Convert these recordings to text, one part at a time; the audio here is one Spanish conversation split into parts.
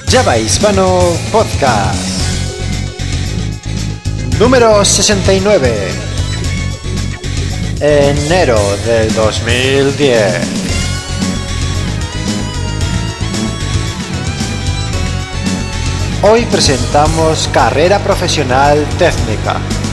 Java Hispano Podcast número 69, enero del 2010. Hoy presentamos Carrera Profesional Técnica.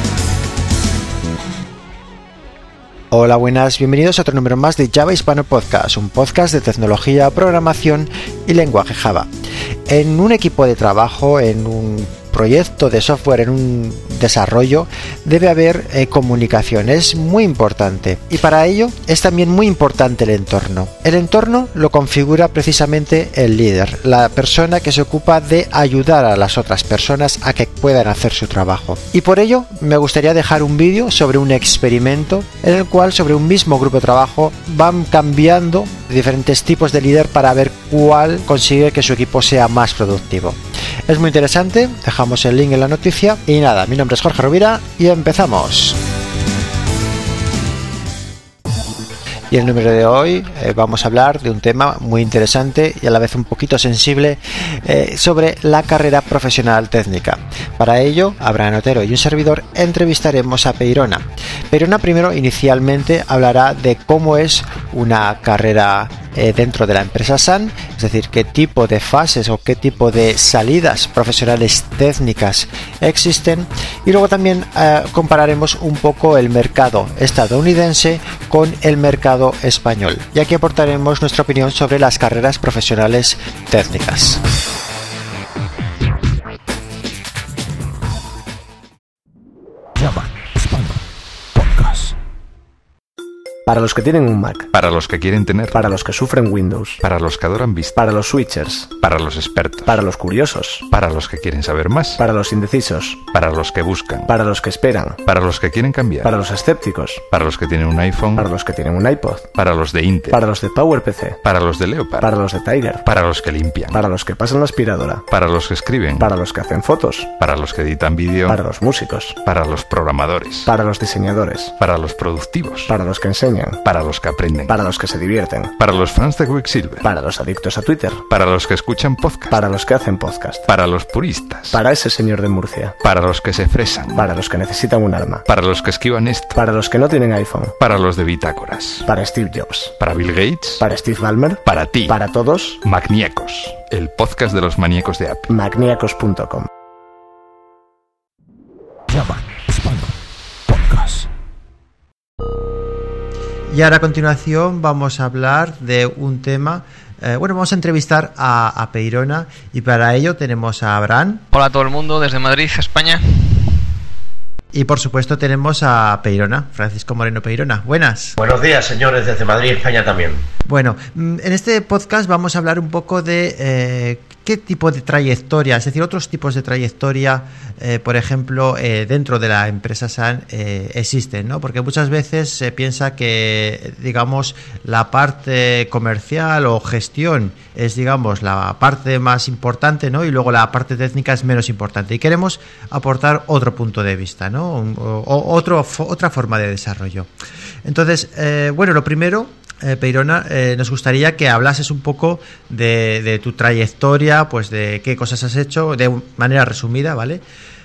Hola, buenas, bienvenidos a otro número más de Java Hispano Podcast, un podcast de tecnología, programación y lenguaje Java. En un equipo de trabajo, en un proyecto de software, en un desarrollo, debe haber comunicación, es muy importante, y para ello es también muy importante el entorno. El entorno lo configura precisamente el líder, la persona que se ocupa de ayudar a las otras personas a que puedan hacer su trabajo. Y por ello me gustaría dejar un vídeo sobre un experimento en el cual sobre un mismo grupo de trabajo van cambiando diferentes tipos de líder para ver cuál consigue que su equipo sea más productivo. Es muy interesante, dejamos el link en la noticia y nada, mi nombre es Jorge Rovira y empezamos. Y el número de hoy vamos a hablar de un tema muy interesante y a la vez un poquito sensible sobre la carrera profesional técnica. Para ello, Abraham Otero y un servidor entrevistaremos a Peirona. Peirona primero inicialmente hablará de cómo es una carrera dentro de la empresa Sun, es decir, qué tipo de fases o qué tipo de salidas profesionales técnicas existen, y luego también compararemos un poco el mercado estadounidense con el mercado español, y aquí aportaremos nuestra opinión sobre las carreras profesionales técnicas. Java Hispano Podcast. Para los que tienen un Mac, para los que quieren tener, para los que sufren Windows, para los que adoran Vista, para los switchers, para los expertos, para los curiosos, para los que quieren saber más, para los indecisos, para los que buscan, para los que esperan, para los que quieren cambiar, para los escépticos, para los que tienen un iPhone, para los que tienen un iPod, para los de Intel, para los de PowerPC, para los de Leopard, para los de Tiger, para los que limpian, para los que pasan la aspiradora, para los que escriben, para los que hacen fotos, para los que editan vídeo, para los músicos, para los programadores, para los diseñadores, para los productivos, para los que enseñan, para los que aprenden, para los que se divierten, para los fans de Quicksilver, para los adictos a Twitter, para los que escuchan podcast, para los que hacen podcast, para los puristas, para ese señor de Murcia, para los que se fresan, para los que necesitan un arma, para los que esquivan esto, para los que no tienen iPhone, para los de bitácoras, para Steve Jobs, para Bill Gates, para Steve Ballmer, para ti, para todos, Magníacos, el podcast de los maníacos de Apple. Magníacos.com. Java Hispano Podcast. Y ahora a continuación vamos a hablar de un tema. Vamos a entrevistar a Peirona y para ello tenemos a Abraham. Hola a todo el mundo desde Madrid, España. Y por supuesto tenemos a Peirona, Francisco Moreno Peirona. Buenas. Buenos días, señores, desde Madrid, España también. Bueno, en este podcast vamos a hablar un poco de qué tipo de trayectoria, es decir, otros tipos de trayectoria, por ejemplo, dentro de la empresa Sun existen, ¿no? Porque muchas veces se piensa que, digamos, la parte comercial o gestión es, digamos, la parte más importante, ¿no? Y luego la parte técnica es menos importante. Y queremos aportar otro punto de vista, ¿no? Otra forma de desarrollo. Entonces, lo primero, Peirona, nos gustaría que hablases un poco de tu trayectoria, pues de qué cosas has hecho, de manera resumida, ¿vale?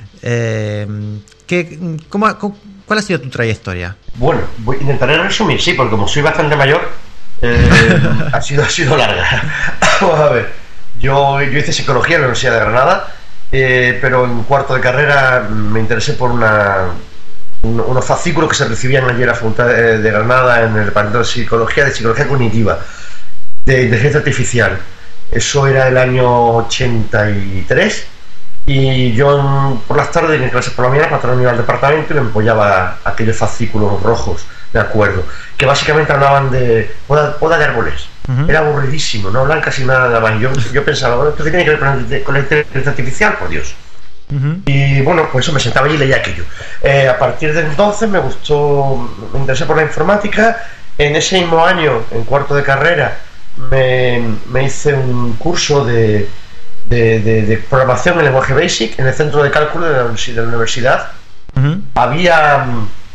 ¿Cuál ha sido tu trayectoria? Bueno, intentaré resumir, sí, porque como soy bastante mayor, ha sido larga. Vamos a ver, yo hice psicología en la Universidad de Granada, pero en cuarto de carrera me interesé por unos fascículos que se recibían allí en la Facultad de Granada en el departamento de psicología cognitiva, de inteligencia artificial. Eso era el año 83 y yo por las tardes en clases por la mañana para iba al departamento y me empollaba aquellos fascículos rojos, de acuerdo, que básicamente hablaban de poda de árboles. Uh-huh. Era aburridísimo, no hablaban casi nada más. Yo pensaba, bueno, ¿esto tiene que ver con la inteligencia artificial? Por Dios. Uh-huh. Y bueno, pues eso, me sentaba allí y leía aquello. A partir de entonces me interesé por la informática. En ese mismo año, en cuarto de carrera, me hice un curso de programación en lenguaje BASIC en el centro de cálculo de la universidad. Uh-huh. Había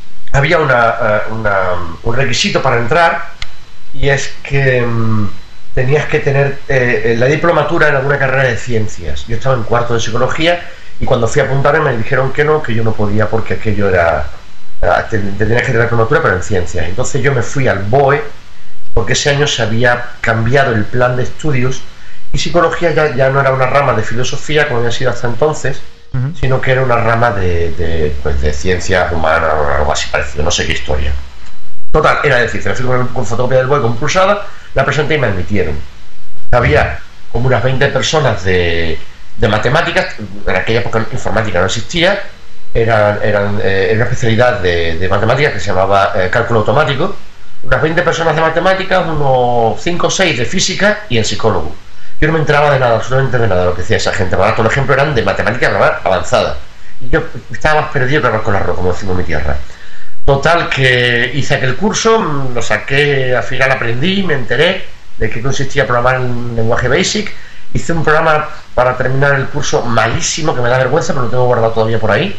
un requisito para entrar, y es que tenías que tener la diplomatura en alguna carrera de ciencias. Yo estaba en cuarto de psicología y cuando fui a apuntarme me dijeron que yo no podía porque aquello tenías que tener diplomatura pero en ciencias. Entonces yo me fui al BOE porque ese año se había cambiado el plan de estudios y psicología ya no era una rama de filosofía como había sido hasta entonces, sino que era una rama de ciencias humanas o algo así parecido, no sé qué historia. Total, era de ciencia. Me fui con fotocopia del BOE compulsada, la presenté y me admitieron. Había como unas 20 personas de matemáticas. En aquella época informática no existía. Era una especialidad de matemáticas que se llamaba cálculo automático. Unas 20 personas de matemáticas, unos 5 o 6 de física y el psicólogo. Yo no me enteraba de nada, absolutamente de nada de lo que decía esa gente. Por ejemplo, eran de matemáticas avanzada. Y yo estaba más perdido que arroz con arroz, como decimos en mi tierra. Total, que hice aquel curso, lo saqué, al final aprendí, me enteré de qué consistía programar en lenguaje BASIC. Hice un programa para terminar el curso malísimo, que me da vergüenza, pero lo tengo guardado todavía por ahí.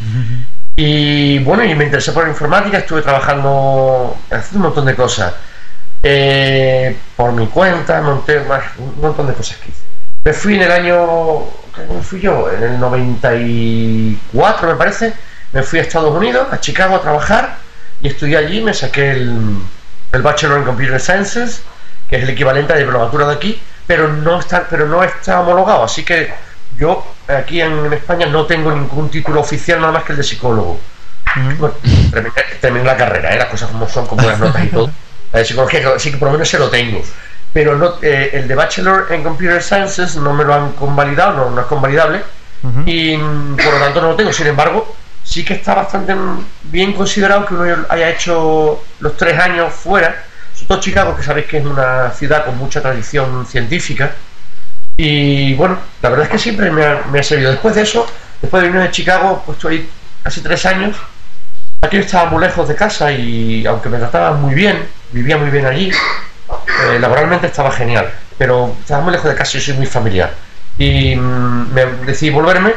Y bueno, y me interesé por la informática, estuve trabajando, haciendo un montón de cosas. Por mi cuenta, monté un montón de cosas que hice. Me fui en el año, ¿cómo fui yo? En el 94, me parece. Me fui a Estados Unidos, a Chicago, a trabajar. Y estudié allí, me saqué el Bachelor in Computer Sciences, que es el equivalente a la diplomatura de aquí, pero no está homologado, así que yo aquí en España no tengo ningún título oficial nada más que el de psicólogo. Bueno, terminé la carrera, las cosas como son, con buenas notas y todo. La de psicología sí que por lo menos se lo tengo, pero no, el de Bachelor in Computer Sciences no me lo han convalidado, no es convalidable, y por lo tanto no lo tengo. Sin embargo, sí que está bastante bien considerado que uno haya hecho los 3 años fuera, sobre todo Chicago, que sabéis que es una ciudad con mucha tradición científica. Y bueno, la verdad es que siempre me ha servido. Después de eso, después de venir de Chicago, pues estoy casi 3 años. Aquí estaba muy lejos de casa y aunque me trataban muy bien, vivía muy bien allí, laboralmente estaba genial, pero estaba muy lejos de casa y soy muy familiar. Y me decidí volverme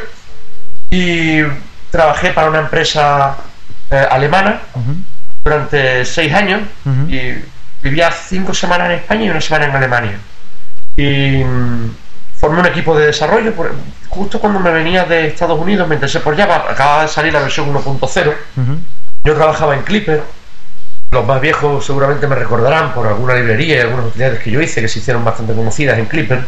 y trabajé para una empresa alemana durante 6 años y vivía 5 semanas en España y 1 semana en Alemania. Y formé un equipo de desarrollo. Justo cuando me venía de Estados Unidos me interesé por Java, acababa de salir la versión 1.0. Yo trabajaba en Clipper. Los más viejos seguramente me recordarán por alguna librería y algunas utilidades que yo hice que se hicieron bastante conocidas en Clipper.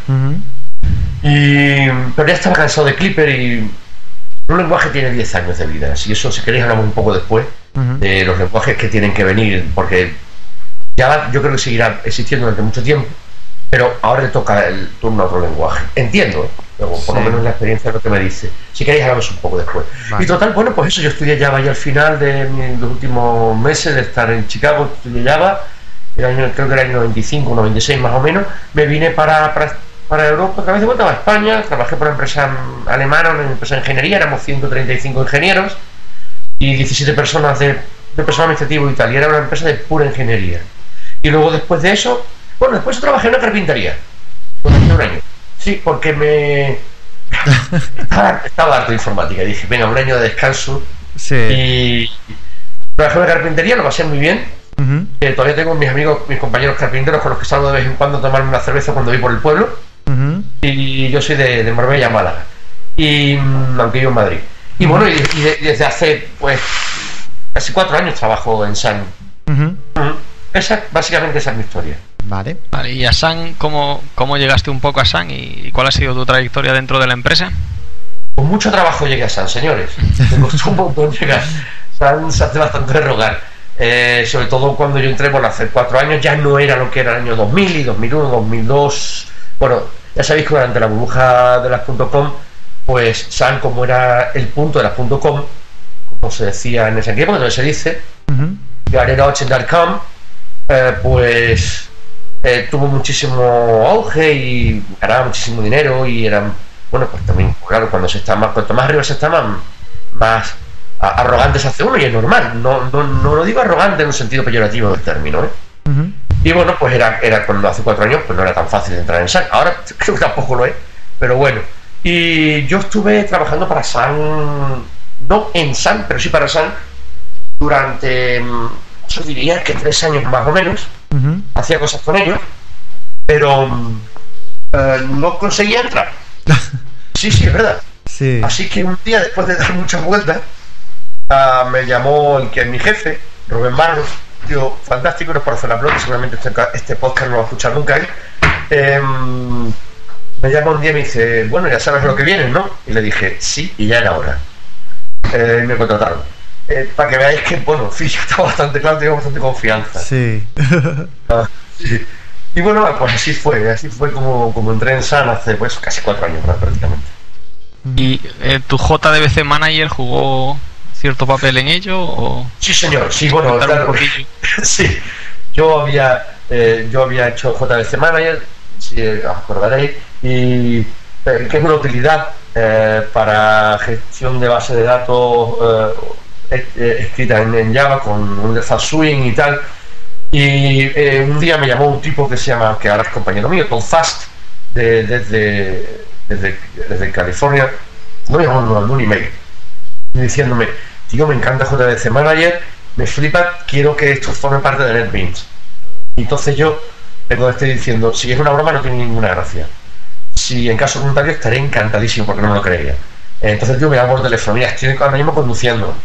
Pero ya estaba cansado de Clipper y un lenguaje tiene 10 años de vida. Si eso, si queréis, hablamos un poco después de los lenguajes que tienen que venir, porque Java yo creo que seguirá existiendo durante mucho tiempo, pero ahora le toca el turno a otro lenguaje. Entiendo, pero por lo menos la experiencia es lo que me dice. Si queréis, hablamos un poco después. Vale. Y total, bueno, pues eso, yo estudié Java y al final de los últimos meses de estar en Chicago, estudié Java, creo que era el año 95, 96 más o menos, me vine para Europa, otra vez de vuelta a España, trabajé por una empresa alemana, una empresa de ingeniería, éramos 135 ingenieros y 17 personas de personal administrativo y tal, y era una empresa de pura ingeniería. Y luego después de eso, bueno, después trabajé en una carpintería durante 1 año. Sí, porque estaba harto de informática y dije, venga, 1 año de descanso. Sí. Y trabajé en una carpintería, lo pasé muy bien. Todavía tengo mis amigos, mis compañeros carpinteros con los que salgo de vez en cuando a tomarme una cerveza cuando voy por el pueblo. Y yo soy de Marbella, Málaga, y aunque vivo en Madrid. Y bueno, y desde hace pues casi 4 años trabajo en Sun. Básicamente esa es mi historia. Vale, y a Sun, ¿cómo llegaste un poco a Sun y cuál ha sido tu trayectoria dentro de la empresa? Con mucho trabajo llegué a Sun, señores. Me costó un montón llegar. Sun se hace bastante de rogar. Sobre todo cuando yo entré, bueno, hace 4 años ya no era lo que era el año 2000 y 2001, 2002. Bueno, ya sabéis que durante la burbuja de las .com, pues Sun, como era el punto de las .com, como se decía en ese tiempo, entonces se dice, Arena8.com, pues tuvo muchísimo auge y ganaba muchísimo dinero y eran, bueno, pues también, claro, cuanto más arriba se está, más arrogante se hace uno, y es normal. No lo digo arrogante en un sentido peyorativo del término, Y bueno, pues era cuando hace 4 años, pues no era tan fácil entrar en Sun. Ahora creo que tampoco lo es, pero bueno. Y yo estuve trabajando para Sun, no en Sun, pero sí para Sun, durante, yo diría que 3 años más o menos. Hacía cosas con ellos pero no conseguía entrar. Sí, es verdad. Sí. Así que un día, después de dar muchas vueltas, me llamó el que es mi jefe, Rubén Barros, tío fantástico, no es por hacer la blog, seguramente este podcast no lo va a escuchar nunca él. Me llama un día y me dice, bueno, ya sabes lo que viene, ¿no? Y le dije, sí, y ya era hora. Me contrataron. Para que veáis que, bueno, sí, estaba bastante claro, tengo bastante confianza. Sí. Sí. Y bueno, pues así fue como entré en Sun hace pues casi 4 años prácticamente. ¿Y tu JDBC Manager jugó cierto papel en ello? ¿O? Sí, señor, sí, bueno, claro, sí. Yo había hecho JDBC Manager, si os acordaréis, y que es una utilidad para gestión de base de datos escrita en Java con un Swing y tal. Y un día me llamó un tipo que ahora es compañero mío, Tom Fast, desde California. Me llamó un email diciéndome, tío, me encanta JDBC Manager, me flipa, quiero que esto forme parte de NetBeans. Y entonces yo le estoy diciendo, si es una broma no tiene ninguna gracia, si en caso contrario estaré encantadísimo, porque no me lo creía. Entonces yo me llamo por teléfono, mira, estoy ahora mismo conduciendo,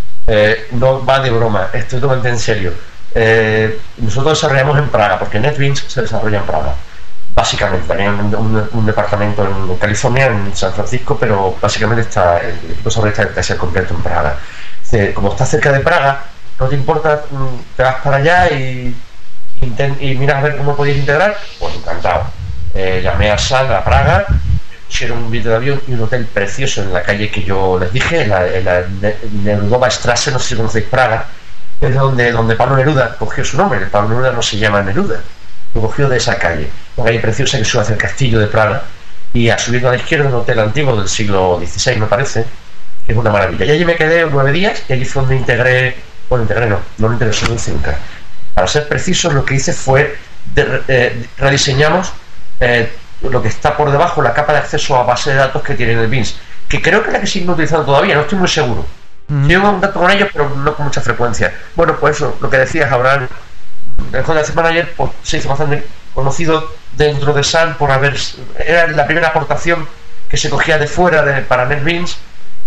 no va de broma, estoy totalmente en serio. Nosotros desarrollamos en Praga, porque NetBeans se desarrolla en Praga, básicamente. También un departamento en California, en San Francisco, pero básicamente el equipo sobre está completo en Praga. Como está cerca de Praga, no te importa, te vas para allá y miras a ver cómo podéis integrar. Pues encantado. Llamé a Sun, a Praga, pusieron un billete de avión y un hotel precioso en la calle que yo les dije, en la Neruda Strasse, no sé si conocéis Praga, es donde Pablo Neruda cogió su nombre. Pablo Neruda no se llama Neruda, lo cogió de esa calle, una calle preciosa que sube hacia el castillo de Praga, y a subir a la izquierda un hotel antiguo del siglo XVI, me parece, que es una maravilla. Y allí me quedé 9 días y allí fue donde no lo integré, solo hice un crack. Para ser precisos, lo que hice fue rediseñamos lo que está por debajo, la capa de acceso a base de datos que tiene NetBeans, que creo que es la que siguen utilizando todavía, no estoy muy seguro. Llevo un dato con ellos, pero no con mucha frecuencia. Bueno, pues eso, lo que decías, Abraham, el JDBC Manager pues, se hizo bastante conocido dentro de Sun era la primera aportación que se cogía de fuera para NetBeans,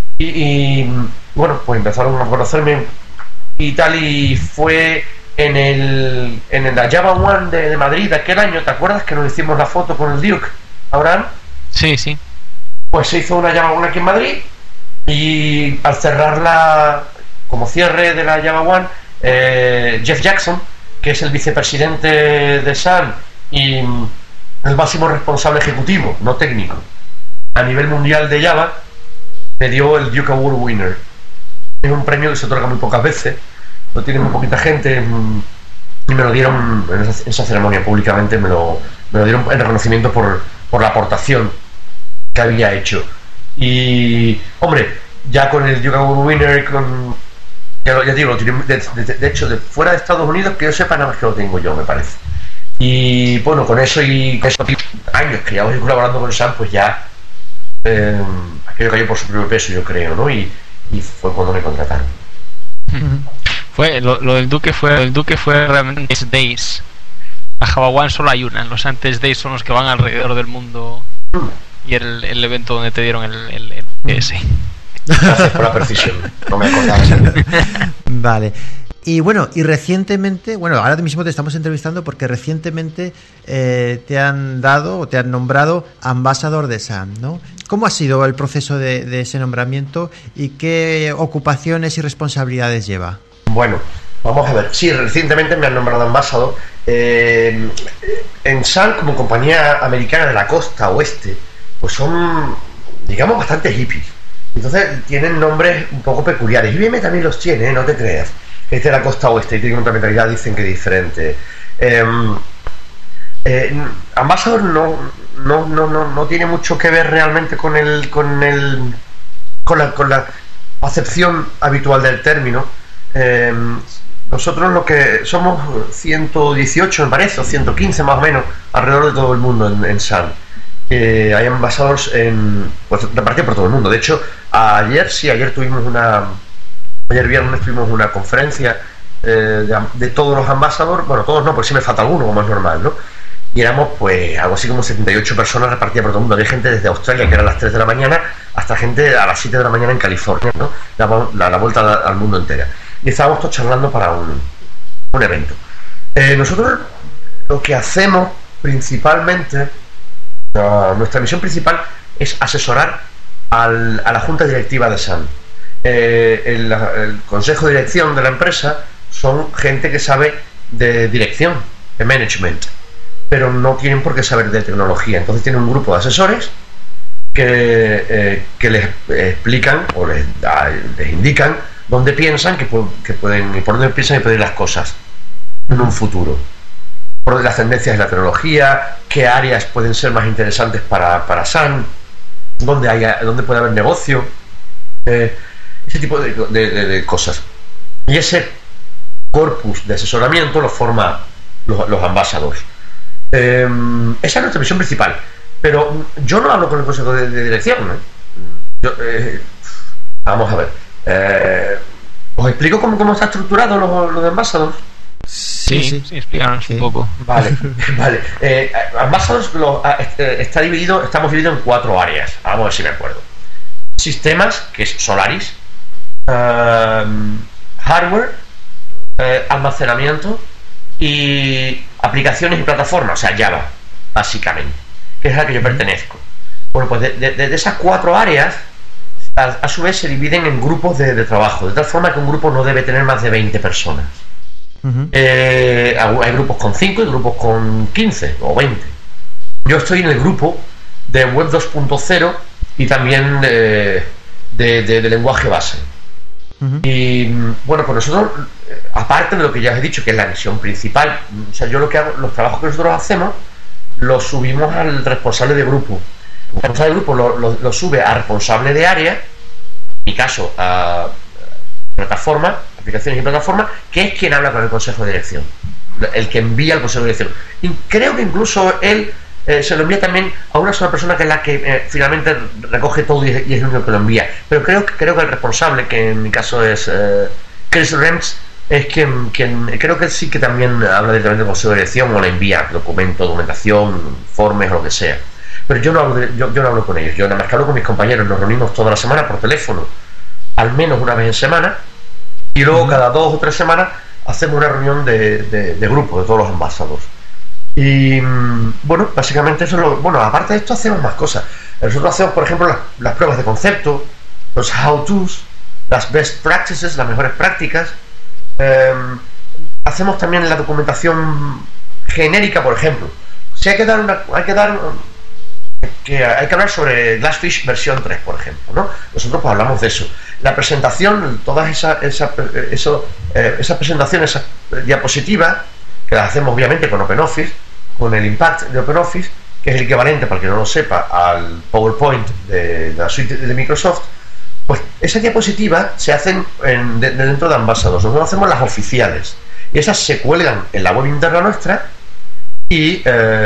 y bueno, pues empezaron a conocerme y tal, y fue en la Java One de Madrid de aquel año. ¿Te acuerdas que nos hicimos la foto con el Duke, Abraham? Sí. Pues se hizo una Java One aquí en Madrid, y al cerrarla, como cierre de la Java One, Jeff Jackson, que es el vicepresidente de Sun y el máximo responsable ejecutivo, no técnico, a nivel mundial de Java, me dio el Duke Award Winner. Es un premio que se otorga muy pocas veces, lo tiene muy poquita gente, y me lo dieron en esa ceremonia públicamente, me lo dieron en reconocimiento por la aportación que había hecho. Y hombre, ya con el Duke Award Winner, ya digo, de hecho, de fuera de Estados Unidos, que yo sepa, nada más que lo tengo yo, me parece. Y bueno, con eso y esos años que ya voy colaborando con Sun, pues ya aquello cayó por su propio peso, yo creo, ¿no? Y fue cuando me contrataron. Lo del Duque fue realmente Days. La Java One solo hay una, los antes Days son los que van alrededor del mundo, y el evento donde te dieron el PS. Gracias por la precisión, no me acordaba. Vale. Y bueno, y recientemente, ahora mismo te estamos entrevistando porque recientemente te han dado o te han nombrado ambasador de Sun, ¿no? ¿Cómo ha sido el proceso de ese nombramiento y qué ocupaciones y responsabilidades lleva? Bueno, vamos a ver. Sí, recientemente me han nombrado ambasador. En Sun, como compañía americana de la costa oeste, pues son, digamos, bastante hippies. Entonces tienen nombres un poco peculiares. IBM también los tiene, no te creas. Es de la costa oeste y tiene otra mentalidad, dicen que diferente. Ambassador no tiene mucho que ver realmente con la acepción habitual del término. Nosotros lo que somos 118, me parece, o 115 más o menos, alrededor de todo el mundo en Sun. Hay ambasadores repartidos por todo el mundo. De hecho, ayer viernes tuvimos una conferencia de todos los ambasadores. Bueno, todos no, porque sí me falta alguno, como es normal, ¿no? y éramos pues algo así como 78 personas repartidas por todo el mundo. Había gente desde Australia, que eran las 3 de la mañana, hasta gente a las 7 de la mañana en California, ¿no? La vuelta al mundo entera. Y estábamos todos charlando para un evento. Nosotros lo que hacemos principalmente, nuestra misión principal es asesorar a la junta directiva de Sun. El consejo de dirección de la empresa son gente que sabe de dirección, de management, pero no tienen por qué saber de tecnología. Entonces tienen un grupo de asesores que les explican o les indican dónde piensan que pueden, y por dónde piensan que pueden ir las cosas en un futuro, por las tendencias de la tecnología, qué áreas pueden ser más interesantes para Sun, dónde puede haber negocio, ese tipo de cosas. Y ese corpus de asesoramiento lo forma los ambassadors. Esa es nuestra misión principal, pero yo no hablo con el consejo de dirección, ¿no? Vamos a ver, os explico cómo está estructurado los ambassadors. Sí, explícanos un poco. Vale. Ambassadors estamos divididos en 4 áreas. Vamos a ver si me acuerdo. Sistemas, que es Solaris, hardware, almacenamiento y aplicaciones y plataformas, o sea, Java, básicamente, que es a la que yo pertenezco. Bueno, pues de esas 4 áreas, a su vez se dividen en grupos de trabajo, de tal forma que un grupo no debe tener más de 20 personas. Hay grupos con 5 y grupos con 15 o 20. Yo estoy en el grupo de Web 2.0 y también de lenguaje base. Y bueno, pues nosotros, aparte de lo que ya os he dicho, que es la misión principal, o sea, yo lo que hago, los trabajos que nosotros hacemos los subimos al responsable de grupo. El responsable de grupo lo sube a responsable de área, en mi caso a plataforma, aplicaciones y plataformas, que es quien habla con el consejo de dirección, el que envía al consejo de dirección. Y creo que incluso él se lo envía también a una sola persona, que es la que finalmente recoge todo y es el único que lo envía. Pero creo que el responsable, que en mi caso es Chris Rems, es quien creo que sí que también habla directamente del consejo de dirección o le envía documentación, informes o lo que sea. Pero yo no hablo con ellos, yo nada más que hablo con mis compañeros. Nos reunimos toda la semana por teléfono, al menos una vez en semana, y luego cada 2 o 3 semanas hacemos una reunión de grupo de todos los ambassadors. Y bueno, básicamente eso es lo. Bueno, aparte de esto hacemos más cosas. Nosotros hacemos, por ejemplo, las pruebas de concepto, los how-tos, las best practices, las mejores prácticas. Hacemos también la documentación genérica, por ejemplo. Si hay que hablar sobre Glassfish versión 3, por ejemplo, ¿no? Nosotros pues hablamos de eso. La presentación, todas esas presentaciones, esas diapositivas, que las hacemos obviamente con OpenOffice, con el Impact de OpenOffice, que es el equivalente, para el que no lo sepa, al PowerPoint de la suite de Microsoft. Pues esas diapositivas se hacen dentro de Ambassadors. Nosotros hacemos las oficiales y esas se cuelgan en la web interna nuestra y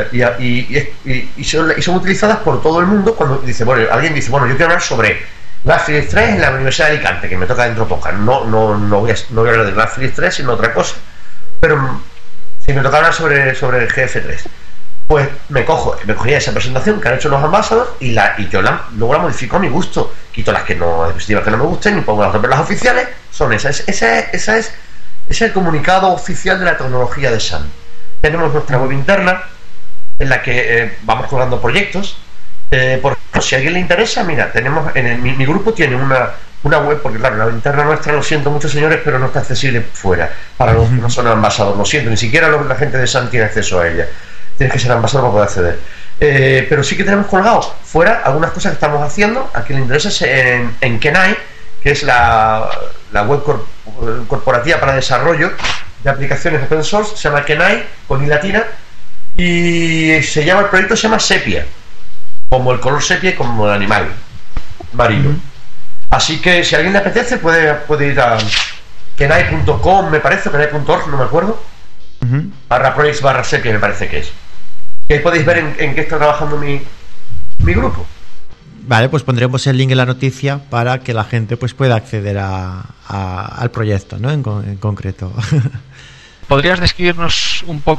son utilizadas por todo el mundo. Cuando alguien dice, bueno, yo quiero hablar sobre Glassfish 3 en la Universidad de Alicante, que me toca dentro poca. No voy a hablar de Glassfish 3, sino otra cosa. Pero si me toca hablar sobre el GF3, pues me cogía esa presentación que han hecho los ambassadors y yo luego la modifico a mi gusto. Quito las diapositivas que no me gusten y pongo las oficiales. Son esas. Ese es el comunicado oficial de la tecnología de Sun. Tenemos nuestra web interna en la que vamos colgando proyectos. Por ejemplo, si a alguien le interesa, mira, tenemos mi grupo tiene una web, porque claro, la interna nuestra, lo siento mucho señores, pero no está accesible fuera para los que no son ambasadores, lo siento, ni siquiera la gente de Sun tiene acceso a ella. Tienes que ser ambasador para poder acceder. Pero sí que tenemos colgados fuera algunas cosas que estamos haciendo. A quien le interesa es en Kenai, que es la web corporativa para desarrollo de aplicaciones open source. Se llama Kenai con i latina, y el proyecto se llama Sepia, como el color sepia y como el animal marino. Así que si a alguien le apetece puede ir a kenai.com, me parece, kenai.org, no me acuerdo, /projects/sepia me parece que es. Y ahí podéis ver en qué está trabajando mi grupo. Vale, pues pondremos el link en la noticia para que la gente pues pueda acceder al proyecto, ¿no? En concreto. ¿Podrías describirnos un poco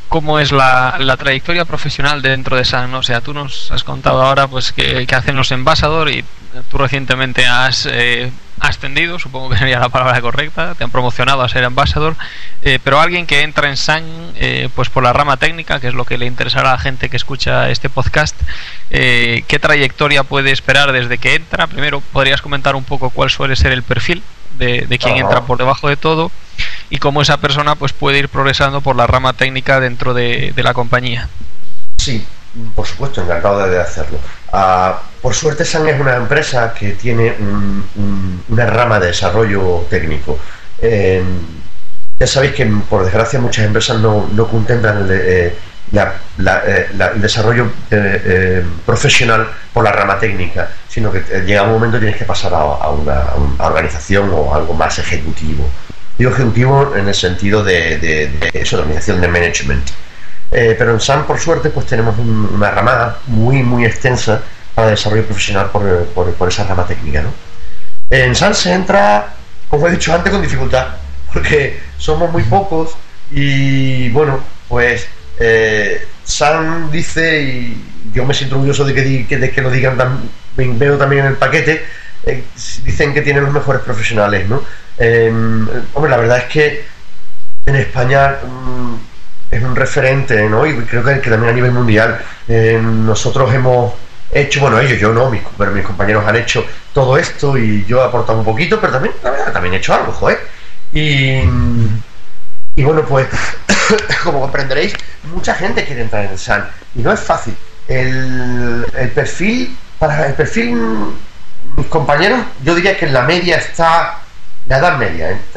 cómo es la trayectoria profesional dentro de SAN, ¿no? O sea, tú nos has contado ahora pues que hacen los Ambassador y tú recientemente has ascendido, supongo que sería la palabra correcta, te han promocionado a ser Ambassador, pero alguien que entra en SAN pues por la rama técnica, que es lo que le interesará a la gente que escucha este podcast, ¿qué trayectoria puede esperar desde que entra? Primero, ¿podrías comentar un poco cuál suele ser el perfil de quien entra por debajo de todo y cómo esa persona pues puede ir progresando por la rama técnica dentro de la compañía? Sí, por supuesto, encantado de hacerlo. Por suerte, SAN es una empresa que tiene una rama de desarrollo técnico. Ya sabéis que, por desgracia, muchas empresas no contemplan el desarrollo profesional por la rama técnica, sino que llega un momento y tienes que pasar a una organización o algo más ejecutivo. Digo ejecutivo en el sentido de eso, de organización de management. Pero en SAN, por suerte, pues tenemos una ramada muy extensa para desarrollo profesional por esa rama técnica, ¿no? En SAN se entra, como he dicho antes, con dificultad, porque somos muy pocos y, bueno, pues SAN dice, y yo me siento orgulloso de que lo digan, veo también en el paquete, dicen que tienen los mejores profesionales, ¿no? Hombre, la verdad es que en España es un referente, ¿no? Y creo que también a nivel mundial. Nosotros hemos hecho, bueno, yo no, pero mis compañeros han hecho todo esto y yo he aportado un poquito, pero también, la verdad, también he hecho algo, joder. Y bueno, pues como comprenderéis, mucha gente quiere entrar en el SAN y no es fácil. El perfil, mis compañeros, yo diría que en la media está, la edad media, en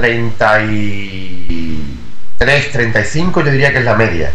33, 35, yo diría que es la media.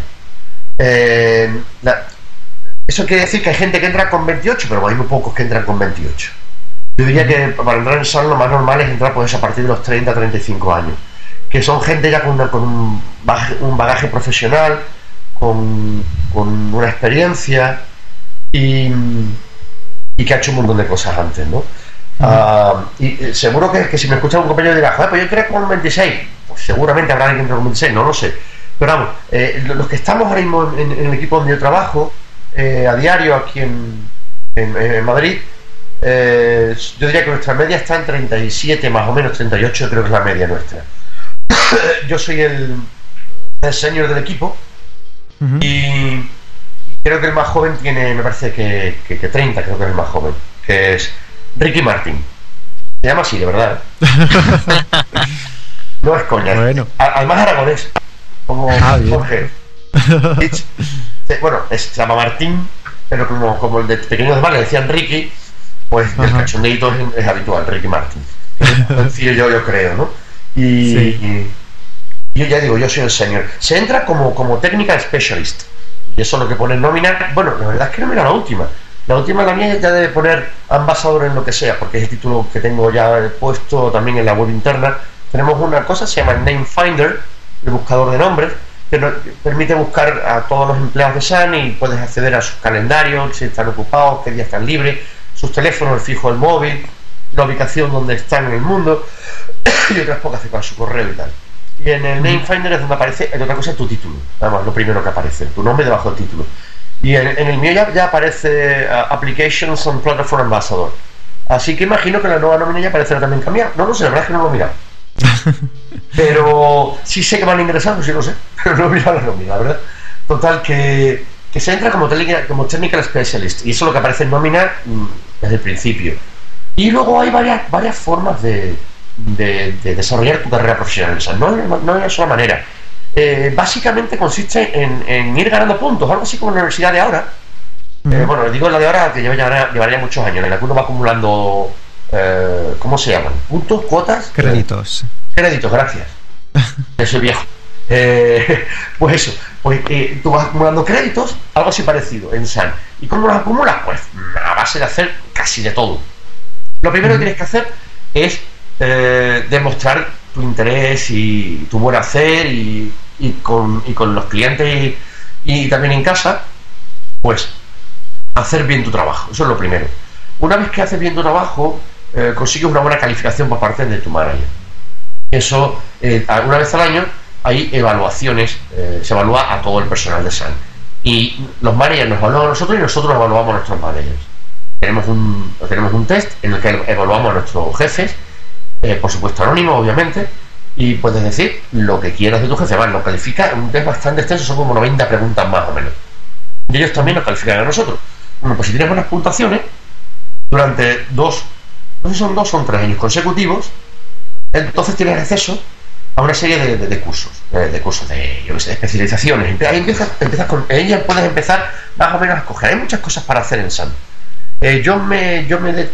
Eso quiere decir que hay gente que entra con 28, pero hay muy pocos que entran con 28. Yo diría que para entrar en SAN lo más normal es entrar pues a partir de los 30, 35 años, que son gente ya con un bagaje profesional, con una experiencia y que ha hecho un montón de cosas antes, ¿no? Y seguro que si me escucha un compañero dirá, joder, pues yo entré con 26, pues seguramente habrá alguien que entre con 26, no lo sé, pero vamos, los que estamos ahora mismo en el equipo donde yo trabajo a diario aquí en Madrid, yo diría que nuestra media está en 37 más o menos, 38 creo que es la media nuestra. Yo soy el senior del equipo y creo que el más joven tiene, me parece que 30, creo que es el más joven, que es Ricky Martin. Se llama así, de verdad. No es coña. Bueno. Además aragonés, como Jorge. Bueno, se llama Martín, pero como el de Pequeños de Mar le decían Ricky, pues el cachondeito es habitual, Ricky Martin. Sencillo yo creo, ¿no? Y yo ya digo, yo soy el senior. Se entra como technical specialist. Y eso es lo que pone en nómina. Bueno, la verdad es que no mira la última. La última, la mía, ya debe poner Ambassador en lo que sea, porque es el título que tengo ya puesto también en la web interna. Tenemos una cosa, se llama Name Finder, el buscador de nombres, que nos permite buscar a todos los empleados de SAN y puedes acceder a sus calendarios, si están ocupados, qué días están libres, sus teléfonos, el fijo del móvil, la ubicación donde están en el mundo y otras pocas cosas, su correo y tal. Y en el Name Finder es donde aparece, en otra cosa, tu título, nada más, lo primero que aparece, tu nombre debajo del título. Y en el mío ya aparece Applications on Platform Ambassador. Así que imagino que la nueva nómina ya aparecerá también cambiar. No lo sé, la verdad es que no lo he mirado. Pero sí sé que van a ingresar, pues sí lo sé, pero no he mirado la nómina, la verdad. Total, que se entra como Technical Specialist, y eso es lo que aparece en nómina desde el principio. Y luego hay varias formas de desarrollar tu carrera profesional. O sea, no hay una sola manera. Básicamente consiste en ir ganando puntos, algo así como en la universidad de ahora. Bueno, digo la de ahora, que llevaría muchos años, en la que uno va acumulando, ¿cómo se llaman? ¿Puntos? ¿Cuotas? Créditos. Créditos, gracias. Soy viejo. Pues eso, pues tú vas acumulando créditos, algo así parecido en SAN. ¿Y cómo los acumulas? Pues a base de hacer casi de todo. Lo primero que tienes que hacer es demostrar tu interés y tu buen hacer y con los clientes y también en casa, pues hacer bien tu trabajo. Eso es lo primero. Una vez que haces bien tu trabajo, consigues una buena calificación por parte de tu manager. Eso, una vez al año, hay evaluaciones, se evalúa a todo el personal de SAN. Y los managers nos evalúan a nosotros y nosotros evaluamos a nuestros managers. Tenemos un test en el que evaluamos a nuestros jefes, por supuesto anónimo, obviamente, y puedes decir lo que quieras de tu jefe. Además, lo califica, un test bastante extenso, son como 90 preguntas más o menos. Y ellos también nos califican a nosotros. Bueno, pues si tienes buenas puntuaciones, durante 2, no sé si son 2 o 3 años consecutivos, entonces tienes acceso a una serie de cursos, de especializaciones. Ahí empiezas con ella, puedes empezar más o menos a escoger. Hay muchas cosas para hacer en SAN. Yo me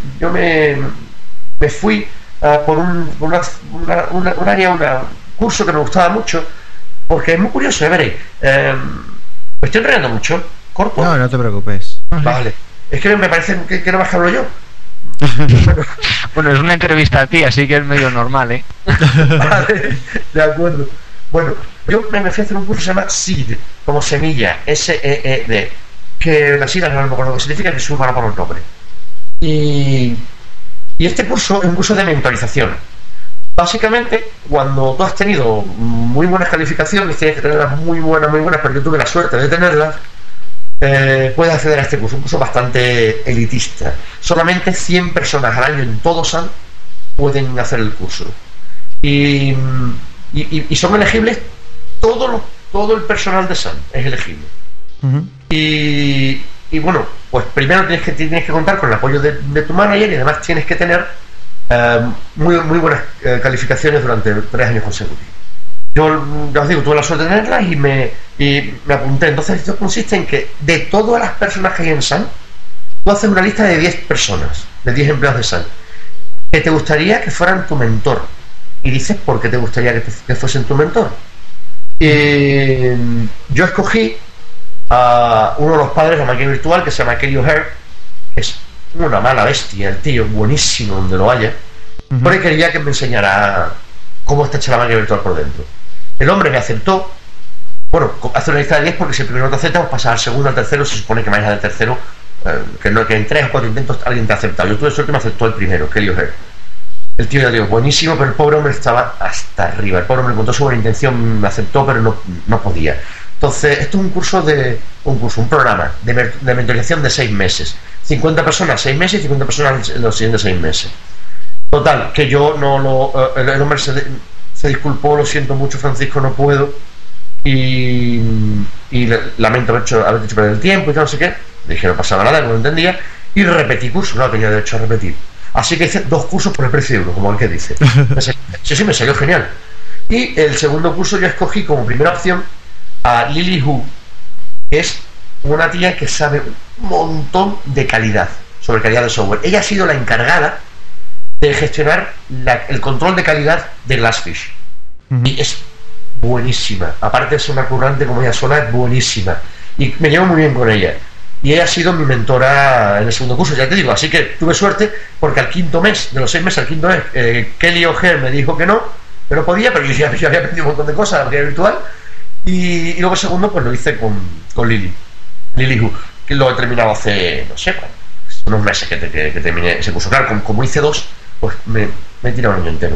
fui por un área, un curso que me gustaba mucho, porque es muy curioso, veréis. Me estoy enredando mucho, corto. No te preocupes. Vale, es que me parece que no más que hablo yo. Bueno, es una entrevista a ti, así que es medio normal, ¿eh? Vale, de acuerdo. Bueno, yo me fui a hacer un curso que se llama SEED, como semilla, SEED, que la sigla no me acuerdo lo que significa, que es un para por el nombre. Y este curso es un curso de mentorización. Básicamente, cuando tú has tenido muy buenas calificaciones, tienes que tenerlas muy buenas, pero yo tuve la suerte de tenerlas, puedes acceder a este curso, un curso bastante elitista. Solamente 100 personas al año en todo SAN pueden hacer el curso. Y son elegibles todo el personal de SAN es elegible. Uh-huh. Y bueno, pues primero tienes que contar con el apoyo de tu manager, y además tienes que tener muy buenas calificaciones durante 3 años consecutivos. Yo os digo, tuve la suerte de tenerlas y me apunté. Entonces esto consiste en que de todas las personas que hay en SAN, tú haces una lista de 10 personas, de 10 empleados de SAN, que te gustaría que fueran tu mentor, y dices por qué te gustaría que fuesen tu mentor. Yo escogí a uno de los padres de la máquina virtual, que se llama Kelly O'Hare, que es una mala bestia, el tío, buenísimo donde lo haya, porque quería que me enseñara cómo está hecha la máquina virtual por dentro. El hombre me aceptó. Bueno, hace una lista de 10 porque si el primero te acepta, pues pasar al segundo, al tercero. Se supone que más allá del tercero, que en 3 o 4 intentos alguien te ha aceptado. Yo tuve suerte y me aceptó el primero, Kelly O'Hare. El tío, ya digo, buenísimo, pero el pobre hombre estaba hasta arriba. El pobre hombre con toda su buena intención me aceptó, pero no podía. Entonces, esto es un programa de mentorización de 6 meses. 50 personas 6 meses y 50 personas en los siguientes 6 meses. Total, que yo el hombre se disculpó, lo siento mucho, Francisco, no puedo, y lamento haber hecho perder el tiempo y no sé qué. Dije, no pasaba nada, no lo entendía, y repetí curso, no tenía derecho a repetir. Así que hice 2 cursos por el precio de 1, como el que dice. Sí, me salió genial. Y el segundo curso yo escogí como primera opción a Lily Hu, que es una tía que sabe un montón de calidad, sobre calidad de software. Ella ha sido la encargada de gestionar el control de calidad de Glassfish. Y es buenísima. Aparte de ser una currante como ella sola, es buenísima. Y me llevo muy bien con ella. Y ella ha sido mi mentora en el segundo curso, ya te digo. Así que tuve suerte, porque al quinto mes, de los 6 meses al quinto mes, Kelly O'Hare me dijo que no podía, pero yo había aprendido un montón de cosas en la realidad virtual. Y luego el segundo, pues lo hice con Lily Hu, que lo he terminado hace, no sé, unos meses que terminé ese curso. Claro, como hice 2, pues me he tirado un año entero.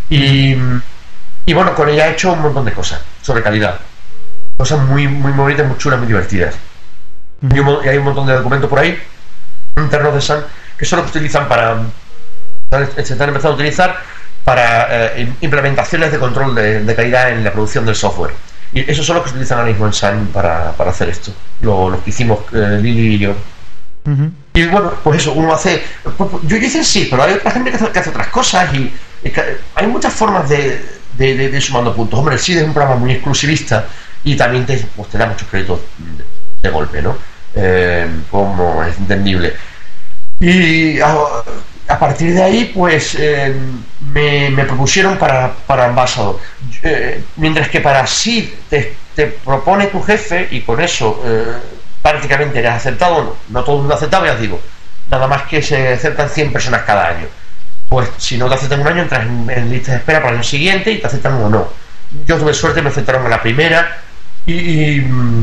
Y bueno, con ella he hecho un montón de cosas sobre calidad. Cosas muy bonitas, muy chulas, muy divertidas. Y hay un montón de documentos por ahí, internos de SAN, que solo se utilizan se están empezando a utilizar para implementaciones de control de calidad en la producción del software. Y esos son los que se utilizan ahora mismo en SAN para hacer esto. Lo que hicimos Lili y yo. Y bueno, pues eso, uno hace. Yo hice sí, pero hay otra gente que hace otras cosas, y hay muchas formas de ir sumando puntos. Hombre, el SID es un programa muy exclusivista y también te da muchos créditos de golpe, ¿no? Como es entendible. Y a partir de ahí, pues me propusieron para Ambassador. Mientras que para SID te propone tu jefe, y con eso prácticamente eres aceptado. No todo el mundo aceptado, ya os digo. Nada más que se aceptan 100 personas cada año. Pues si no te aceptan un año, entras en lista de espera para el año siguiente y te aceptan uno o no. Yo tuve suerte, me aceptaron en la primera. Y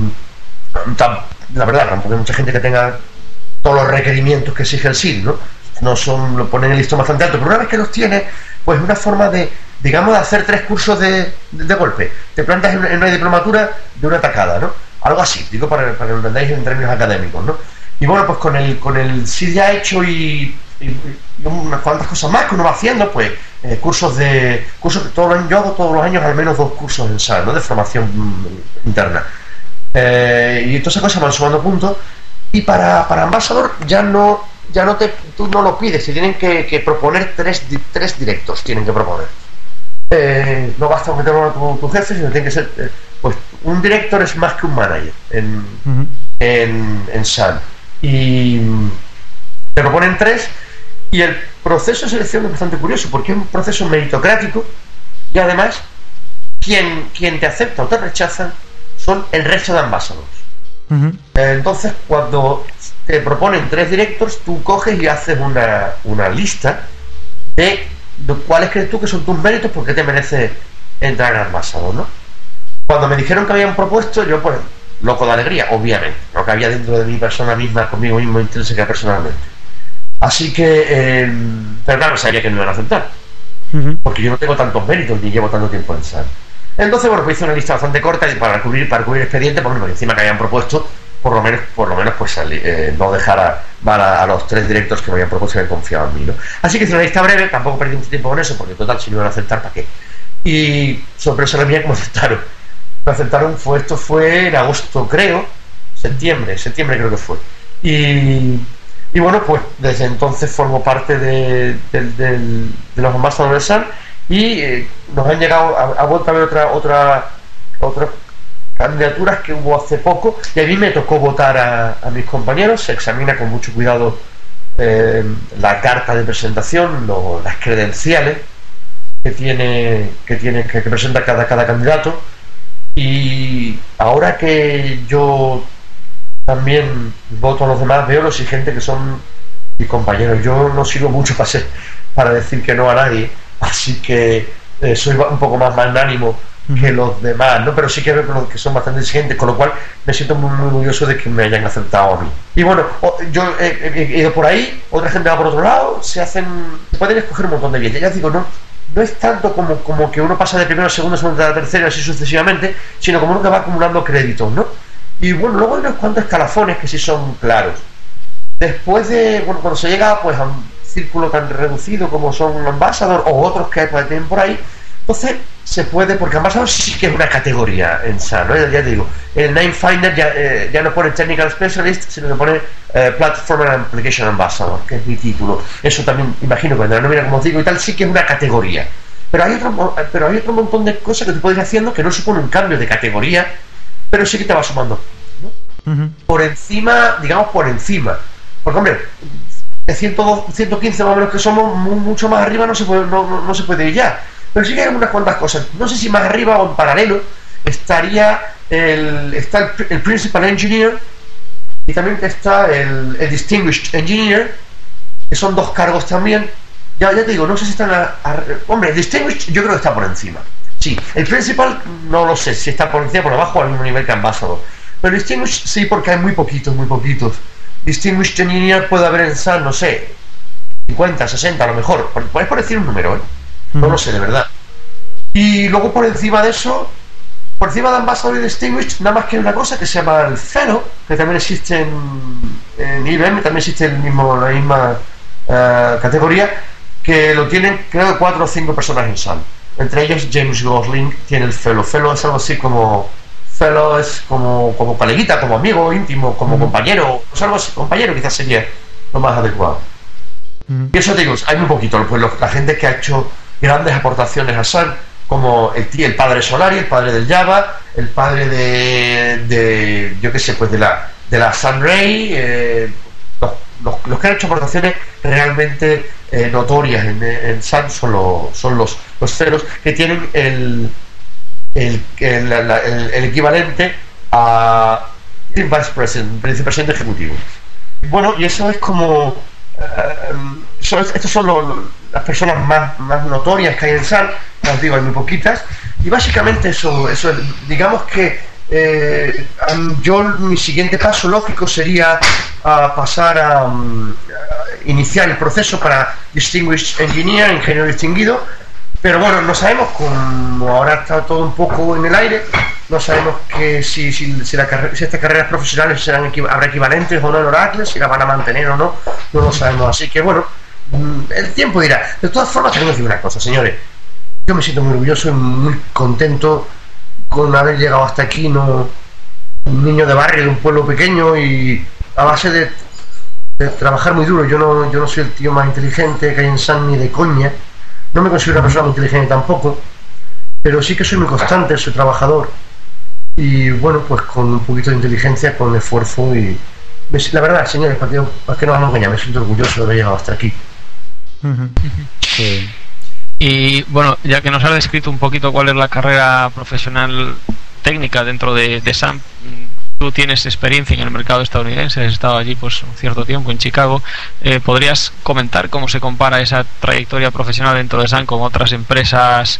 la verdad, tampoco hay mucha gente que tenga todos los requerimientos que exige el SID, ¿no? Lo ponen en el listón bastante alto, pero una vez que los tienes, pues una forma de digamos, de hacer 3 cursos de golpe. Te plantas en una diplomatura de una tacada, ¿no? Algo así, digo para que lo entendáis en términos académicos, ¿no? Y bueno, pues con el SID ya hecho y unas cuantas cosas más que uno va haciendo, pues cursos que yo hago todos los años al menos 2 cursos en SAN, ¿no? De formación interna. Y todas esas cosas van sumando puntos. Y para Ambassador tú no lo pides, se tienen que proponer 3 directos, tienen que proponer. No basta con que tenga tu jefe, sino tiene que ser pues un director es más que un manager en SAN. Y te proponen 3, y el proceso de selección es bastante curioso porque es un proceso meritocrático, y además quien te acepta o te rechaza son el resto de ambassadors. Entonces, cuando te proponen 3 directors, tú coges y haces una lista de cuáles crees tú que son tus méritos, por qué te merece entrar en ambassador, ¿no? Cuando me dijeron que habían propuesto, yo pues loco de alegría, obviamente, lo que había dentro de mi persona misma, conmigo mismo, intrínseca personalmente. Así que, pero claro, sabía que no iban a aceptar, porque yo no tengo tantos méritos ni llevo tanto tiempo en SAN. Entonces, bueno, pues hice una lista bastante corta para cubrir expediente, porque encima que habían propuesto, por lo menos pues no dejar a los 3 directores que me habían propuesto, que habían confiado en mí, ¿no? Así que hice una lista breve, tampoco perdí mucho tiempo con eso, porque total, si no iban a aceptar, ¿para qué? Y sorpresa la mía, como aceptaron. Esto fue en agosto, creo, septiembre creo que fue. Y bueno, pues desde entonces formo parte de los ambassadores de SAN, y nos han llegado, ha vuelto a haber otras candidaturas que hubo hace poco, y a mí me tocó votar a mis compañeros. Se examina con mucho cuidado la carta de presentación, las credenciales que presenta cada candidato. Y ahora que yo también voto a los demás, veo lo exigente que son mis compañeros. Yo no sirvo mucho para decir que no a nadie, así que soy un poco más magnánimo que los demás, ¿no? Pero sí que veo que son bastante exigentes, con lo cual me siento muy, muy orgulloso de que me hayan aceptado a mí. Y bueno, yo he ido por ahí, otra gente va por otro lado, se pueden escoger un montón de billetes. Ya os digo, no es tanto como que uno pasa de primero a segundo, segundo a tercero, así sucesivamente, sino como uno que va acumulando créditos, ¿no? Y bueno, luego hay unos cuantos escalafones que sí son claros. Después cuando se llega pues a un círculo tan reducido como son Ambassador o otros que tienen por ahí, entonces se puede, porque Ambassador sí que es una categoría en SAN, ¿no? Ya te digo, el Name Finder ya no pone Technical Specialist, sino que pone Platform and Application Ambassador, que es mi título. Eso también, imagino, cuando no mira como os digo y tal, sí que es una categoría. Pero hay otro montón de cosas que tú puedes ir haciendo que no supone un cambio de categoría, pero sí que te va sumando, ¿no? Por encima. Porque, hombre, de 115 más o menos que somos, mucho más arriba no se puede ir ya. Pero sí que hay unas cuantas cosas. No sé si más arriba o en paralelo está el Principal Engineer, y también está el Distinguished Engineer, que son 2 cargos también. Ya te digo, no sé si están hombre, el Distinguished yo creo que está por encima. Sí, el Principal no lo sé si está por encima, por abajo, al mismo nivel que Ambassador. Pero el Distinguished sí, porque hay muy poquitos. Distinguished Engineer puede haber en SAN, no sé, 50, 60 a lo mejor. Puedes por decir un número, ¿eh? No lo sé, de verdad. Y luego por encima de eso, por encima de Ambassador y Distinguished, nada más que hay una cosa que se llama el Fellow, que también existe en IBM, también existe la misma categoría, que lo tienen creo 4 o 5 personas en SAN. Entre ellos James Gosling tiene el Fellow. Fellow es algo así como coleguita, como amigo íntimo, como compañero, o algo así, compañero quizás sería lo más adecuado. Y eso te digo, hay muy poquito, pues la gente que ha hecho grandes aportaciones a SAN, como el padre Solari, el padre del Java, el padre de yo qué sé, pues de la Sunray, los que han hecho aportaciones realmente notorias en SAN son los ceros, que tienen el equivalente a Vice President, vicepresidente ejecutivo. Bueno, y eso es como estos son las personas más notorias que hay en SAN. Os digo, hay muy poquitas, y básicamente eso es, digamos que mi siguiente paso lógico sería pasar a iniciar el proceso para Distinguished Engineer, ingeniero distinguido, Pero bueno, no sabemos, como ahora está todo un poco en el aire, no sabemos que si estas carreras profesionales habrá equivalentes o no en Oracle, si las van a mantener o no, no lo sabemos. Así que bueno, el tiempo dirá. De todas formas, tengo que decir una cosa, señores. Yo me siento muy orgulloso y muy contento con haber llegado hasta aquí, un niño de barrio, de un pueblo pequeño, y a base de trabajar muy duro. Yo no soy el tío más inteligente que hay en San ni de coña. No me considero una persona muy inteligente tampoco, pero sí que soy muy constante, soy trabajador. Y bueno, pues con un poquito de inteligencia, con esfuerzo y... La verdad, señores, para que no vamos a engañar, me siento orgulloso de haber llegado hasta aquí. Sí. Y bueno, ya que nos has descrito un poquito cuál es la carrera profesional técnica dentro de SAM, tú tienes experiencia en el mercado estadounidense, has estado allí pues un cierto tiempo en Chicago. ¿Podrías comentar cómo se compara esa trayectoria profesional dentro de SAM con otras empresas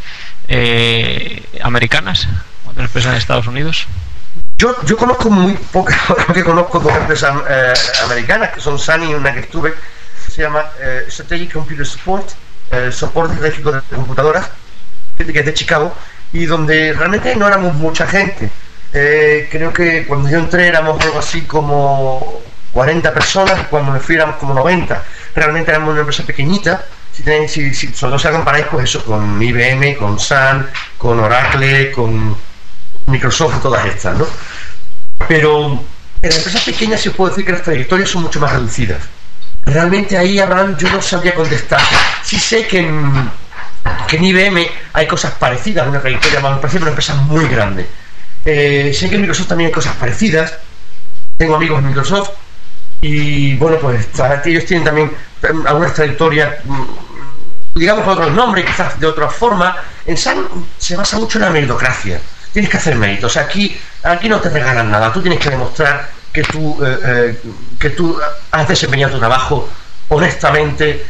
americanas, otras empresas en Estados Unidos? Yo conozco muy pocas, porque conozco dos empresas americanas, que son SAN y una que estuve, se llama Strategic Computer Support, soporte estratégico de computadoras, que es de Chicago, y donde realmente no éramos mucha gente. Creo que cuando yo entré éramos algo así como 40 personas, y cuando me fui éramos como 90. Realmente éramos una empresa pequeñita. Si solo se comparáis pues eso con IBM, con SAN, con Oracle, con Microsoft, todas estas, ¿no? Pero en las empresas pequeñas se puede decir que las trayectorias son mucho más reducidas. Realmente ahí, Abraham, yo no sabría contestar. Sí sé que en IBM hay cosas parecidas, una trayectoria más parecida, una empresa muy grande. Sé que en Microsoft también hay cosas parecidas. Tengo amigos en Microsoft y bueno, pues ellos tienen también algunas trayectorias, digamos con otros nombres, quizás de otra forma. En SAN se basa mucho en la meritocracia. Tienes que hacer méritos. O sea, aquí no te regalan nada. Tú tienes que demostrar que tú has desempeñado tu trabajo honestamente,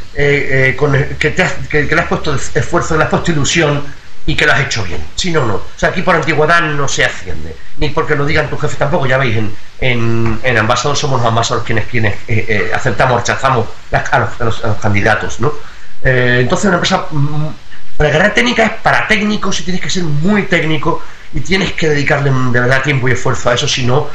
que le has puesto esfuerzo, le has puesto ilusión y que lo has hecho bien. Si no, no. O sea, aquí por antigüedad no se asciende, ni porque lo digan tus jefes tampoco. Ya veis, en Ambassador somos los Ambassadors quienes aceptamos, rechazamos a los candidatos, ¿no? Entonces una empresa, la carrera técnica es para técnicos y tienes que ser muy técnico y tienes que dedicarle de verdad tiempo y esfuerzo a eso, si no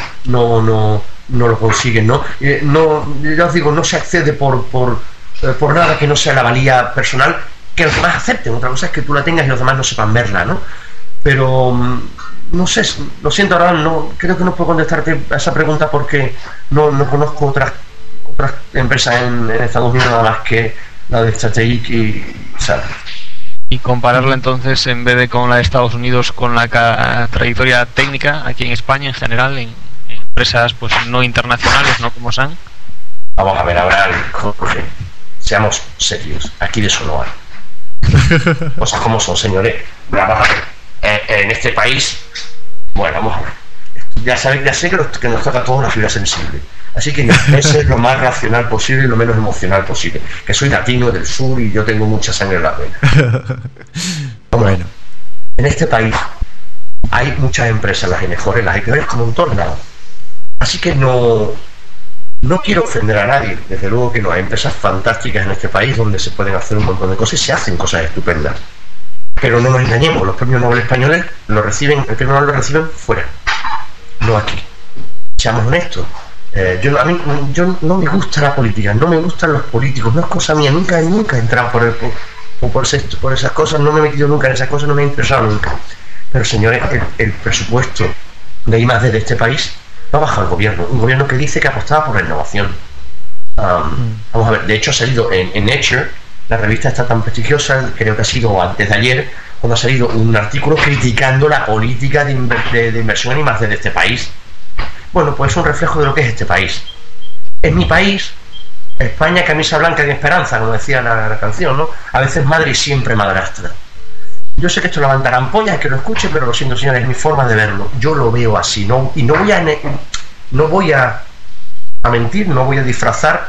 lo consigues, ¿no? Ya os digo, no se accede por nada que no sea la valía personal, que los demás acepten. Otra cosa es que tú la tengas y los demás no sepan verla, ¿no? Pero no sé, lo siento, ahora no creo que no puedo contestarte a esa pregunta porque no conozco otras empresas en Estados Unidos nada más que la de Strategic y SAN. Y compararla entonces, en vez de con la de Estados Unidos, con la trayectoria técnica aquí en España en general, en empresas pues no internacionales, no como SAN. Vamos a ver, Abraham, Jorge, seamos serios, aquí de eso no hay. Cosas como son, señores. Vamos a ver, en este país, bueno, vamos a ver, ya sé que nos toca a todos una fibra sensible, así que es ser lo más racional posible y lo menos emocional posible, que soy latino del sur y yo tengo mucha sangre en la vena. Bueno, en este país hay muchas empresas, las hay mejores, las hay peores, como en todos lados, así que no quiero ofender a nadie. Desde luego que no, hay empresas fantásticas en este país donde se pueden hacer un montón de cosas y se hacen cosas estupendas, pero no nos engañemos, los premios Nobel españoles el premio Nobel lo reciben fuera, no aquí. Seamos honestos. Yo no me gusta la política, no me gustan los políticos, no es cosa mía, nunca he entrado por esas cosas, no me he metido nunca en esas cosas, no me he interesado nunca. Pero señores, el presupuesto de I+D de este país lo ha bajado el gobierno, un gobierno que dice que apostaba por la innovación. Vamos a ver, de hecho ha salido en Nature, la revista está tan prestigiosa, creo que ha sido antes de ayer, cuando ha salido un artículo criticando la política de inversión en I+D de este país. Bueno, pues es un reflejo de lo que es este país. Es mi país, España, camisa blanca y esperanza, como decía la canción, ¿no? A veces madre y siempre madrastra. Yo sé que esto levantará ampollas, que lo escuche, pero lo siento, señores, es mi forma de verlo. Yo lo veo así, ¿no? Y no voy a mentir, no voy a disfrazar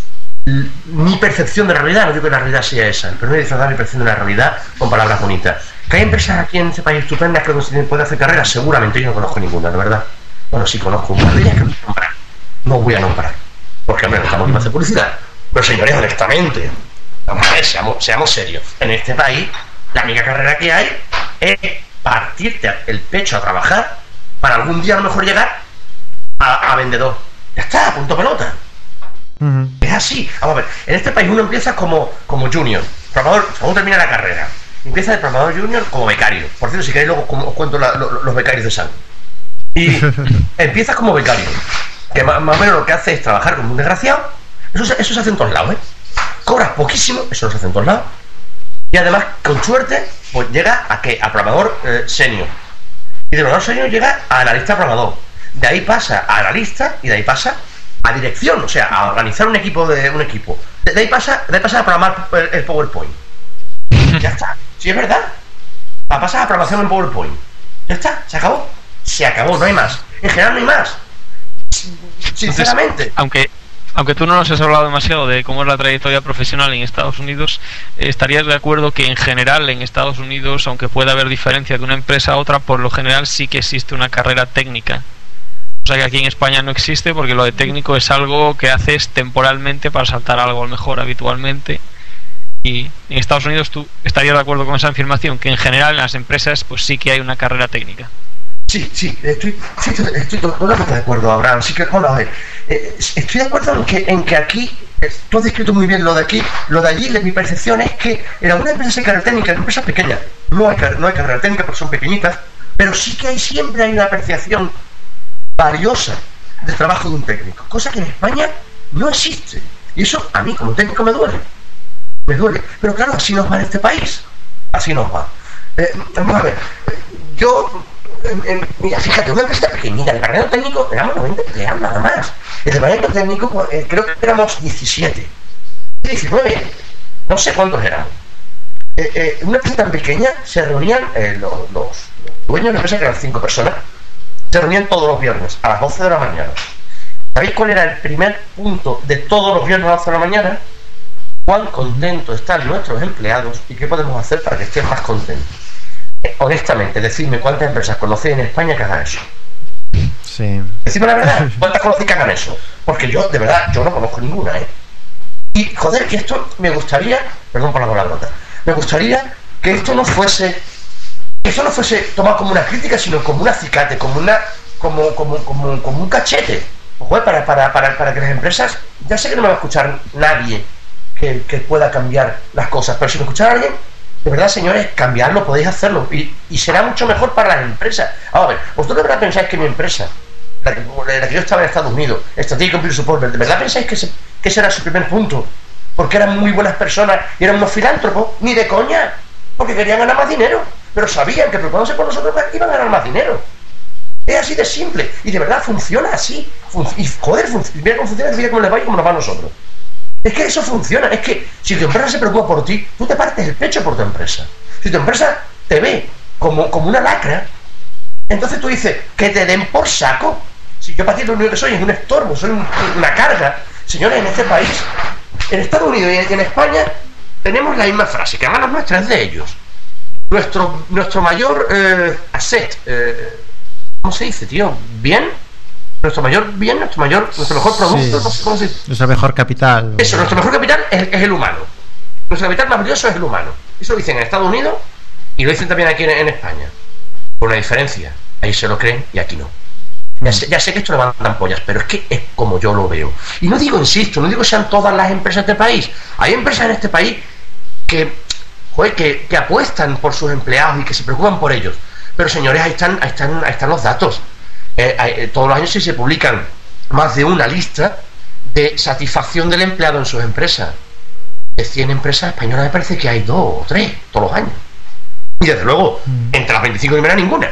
mi percepción de la realidad. No digo que la realidad sea esa, pero no voy a disfrazar mi percepción de la realidad con palabras bonitas. ¿Que hay empresas aquí en este país estupendas que se pueden hacer carreras? Seguramente. Yo no conozco ninguna, de verdad. Bueno, sí conozco una de ellas que no voy a nombrar, porque hombre, no estamos aquí para hacer publicidad. Pero señores, honestamente, vamos a ver, seamos serios. En este país la única carrera que hay es partirte el pecho a trabajar para algún día a lo mejor llegar a vendedor. Ya está, punto pelota. Es así. Vamos a ver, en este país uno empieza como junior, programador, según termina la carrera, empieza de programador junior como becario. Por cierto, si queréis luego os cuento los becarios de San. Y empiezas como becario, que más o menos lo que hace es trabajar como un desgraciado. Eso se hace en todos lados, cobras poquísimo, eso no se hace en todos lados. Y además, con suerte, pues llega a programador senior. Y de programador senior llega a analista programador. De ahí pasa a analista y de ahí pasa a dirección, o sea, a organizar un equipo. De ahí pasa a programar el PowerPoint. Ya está, sí es verdad. Pasas a programación en PowerPoint. Ya está, se acabó. Se acabó, no hay más. En general no hay más. Sinceramente. Entonces, aunque tú no nos has hablado demasiado de cómo es la trayectoria profesional en Estados Unidos, ¿estarías de acuerdo que en general en Estados Unidos, aunque pueda haber diferencia de una empresa a otra, por lo general sí que existe una carrera técnica? O sea que aquí en España no existe, porque lo de técnico es algo que haces temporalmente para saltar algo a lo mejor habitualmente. Y en Estados Unidos tú estarías de acuerdo con esa afirmación, que en general en las empresas pues sí que hay una carrera técnica. Sí, estoy totalmente de acuerdo, Abraham. Sí que, vamos a ver, estoy de acuerdo en que aquí, tú has descrito muy bien lo de aquí, lo de allí. Mi percepción es que en algunas empresas hay carrera técnica, en empresas pequeñas no hay carrera técnica porque son pequeñitas, pero sí que siempre hay una apreciación valiosa del trabajo de un técnico, cosa que en España no existe. Y eso a mí como técnico me duele. Pero claro, así nos va en este país. Así nos va. Vamos a ver, mira, fíjate, una empresa pequeñita, el departamento técnico éramos 90 empleados nada más. El departamento técnico, pues, creo que éramos 17, 19, no sé cuántos éramos. Una empresa tan pequeña se reunían los dueños de la empresa, que eran 5 personas, se reunían todos los viernes a las 12 de la mañana. ¿Sabéis cuál era el primer punto de todos los viernes a las 12 de la mañana? Cuán contentos están nuestros empleados y qué podemos hacer para que estén más contentos. Honestamente, decidme cuántas empresas conocéis en España que hagan eso. Sí. Decidme la verdad, cuántas conocéis que hagan eso. Porque yo, de verdad, yo no conozco ninguna, Y, joder, que esto me gustaría, perdón por la palabrota, me gustaría que esto no fuese tomado como una crítica, sino como un acicate, como un cachete. Joder, para que las empresas, ya sé que no me va a escuchar nadie que pueda cambiar las cosas, pero si me escuchara alguien, de verdad, señores, cambiarlo, podéis hacerlo y será mucho mejor para las empresas. A ver, vosotros de verdad pensáis que mi empresa, la que yo estaba en Estados Unidos, Strategic Computer Support, ¿de verdad pensáis que ese era su primer punto? Porque eran muy buenas personas y eran unos filántropos, ni de coña, porque querían ganar más dinero, pero sabían que preocupándose por nosotros iban a ganar más dinero. Es así de simple, y de verdad funciona así. Y joder, mira cómo funciona, mira cómo les va y cómo nos va a nosotros. Es que eso funciona, es que si tu empresa se preocupa por ti, tú te partes el pecho por tu empresa. Si tu empresa te ve como una lacra, entonces tú dices, que te den por saco. Si yo para ti lo único que soy es un estorbo, soy una carga. Señores, en este país, en Estados Unidos y en España, tenemos la misma frase, que además la nuestra es de ellos. Nuestro mayor asset, ¿cómo se dice, tío? ¿Bien? Nuestro mejor producto, no sé cómo se dice. Nuestro mejor capital. Eso, nuestro mejor capital es el humano. Nuestro capital más valioso es el humano. Eso lo dicen en Estados Unidos y lo dicen también aquí en España. Con una diferencia. Ahí se lo creen y aquí no. Ya sé que esto levantan pollas, pero es que es como yo lo veo. Y no digo que sean todas las empresas de este país. Hay empresas en este país que apuestan por sus empleados y que se preocupan por ellos. Pero señores, ahí están los datos. Todos los años se publican más de una lista de satisfacción del empleado en sus empresas. De 100 empresas españolas me parece que hay 2 o 3 todos los años. Y desde luego, entre las 25 primeras ninguna.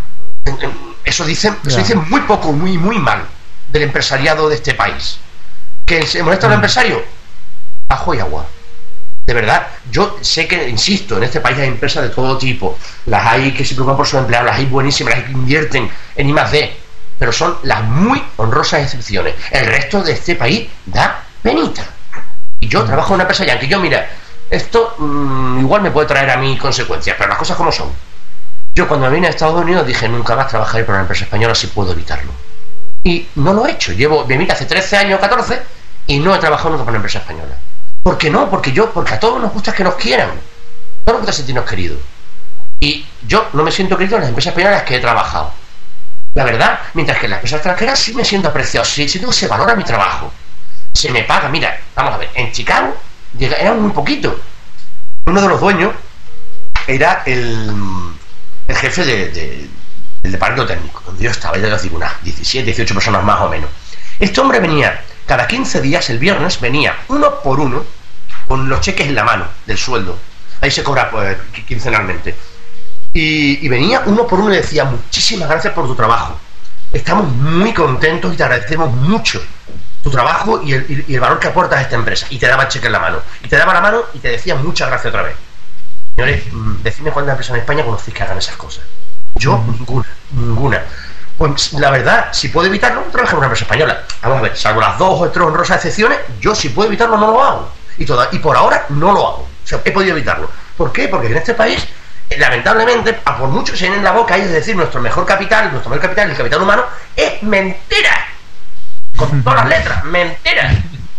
Eso dicen muy poco, muy mal del empresariado de este país. ¿Que se molesta al empresario? Ajo y agua. De verdad, yo sé que, insisto, en este país hay empresas de todo tipo. Las hay que se preocupan por sus empleados, las hay buenísimas, las hay que invierten en I+D, pero son las muy honrosas excepciones. El resto de este país da penita. Y yo trabajo en una empresa yankee. Yo, mira, esto igual me puede traer a mí consecuencias, pero las cosas como son. Yo cuando me vine a Estados Unidos dije, nunca más trabajaré para una empresa española si puedo evitarlo. Y no lo he hecho. Me vine hace 13 años, 14, y no he trabajado nunca para una empresa española. ¿Por qué no? Porque a todos nos gusta que nos quieran. A no nos gusta sentirnos queridos. Y yo no me siento querido en las empresas españolas en las que he trabajado. La verdad, mientras que en las empresas extranjeras sí me siento apreciado, sí siento que se valora mi trabajo, se me paga. Mira, vamos a ver, en Chicago era muy poquito. Uno de los dueños era el jefe del departamento técnico, donde yo estaba, ya decir, unas 17, 18 personas más o menos. Este hombre venía cada 15 días, el viernes, venía uno por uno con los cheques en la mano del sueldo. Ahí se cobra pues, quincenalmente. Y venía uno por uno y decía: muchísimas gracias por tu trabajo, estamos muy contentos y te agradecemos mucho tu trabajo y el valor que aportas a esta empresa. Y te daba el cheque en la mano, y te daba la mano y te decía muchas gracias otra vez. Señores, decidme cuántas empresas en España conocéis que hagan esas cosas. Yo, ninguna. Pues la verdad, si puedo evitarlo, trabajo en una empresa española. Vamos a ver, salvo las 2 o 3 honrosas excepciones, yo si puedo evitarlo no lo hago. Y por ahora no lo hago. O sea, he podido evitarlo. ¿Por qué? Porque en este país, lamentablemente, a por mucho que se llenen la boca, es decir, nuestro mejor capital, el capital humano, es mentira. Con todas las letras, mentira.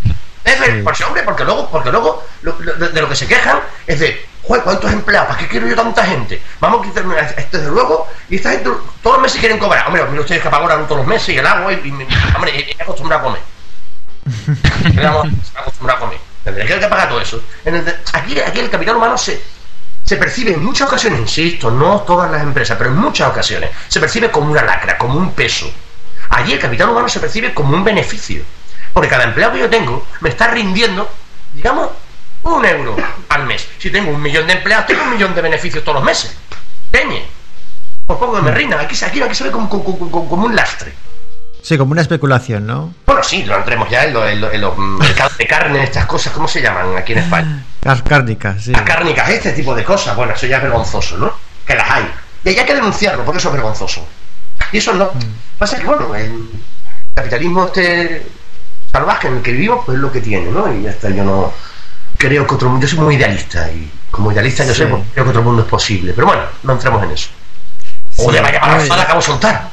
Porque luego de lo que se quejan es de: joder, ¿cuántos empleados? ¿Para qué quiero yo tanta gente? Vamos a quitarme desde luego. Y esta gente todos los meses quieren cobrar. Hombre, mira ustedes que pagan todos los meses y el agua hombre, he acostumbrado a comer. Acostumbrado a comer. Tendría que pagar todo eso. Aquí el capital humano se percibe en muchas ocasiones, insisto, no todas las empresas, pero en muchas ocasiones se percibe como una lacra, como un peso. Allí el capital humano se percibe como un beneficio, porque cada empleado que yo tengo me está rindiendo, digamos, 1 euro al mes. Si tengo 1 millón de empleados, tengo 1 millón de beneficios todos los meses. Peñe, por poco que me rindan. Aquí se ve como un lastre. Sí, como una especulación, ¿no? Bueno, sí, lo entremos ya en los mercados de carne, estas cosas, ¿cómo se llaman aquí en España? Las cárnicas, sí. Las cárnicas, este tipo de cosas. Bueno, eso ya es vergonzoso, ¿no? Que las hay. Y hay que denunciarlo, porque eso es vergonzoso. Y eso no. Pasa que, bueno, el capitalismo salvaje en el que vivimos, pues es lo que tiene, ¿no? Y ya está, yo no creo que otro mundo. Yo soy muy idealista, y como idealista yo sé, pues, creo que otro mundo es posible. Pero bueno, no entremos en eso. O le vaya para la zona, acabo de soltar.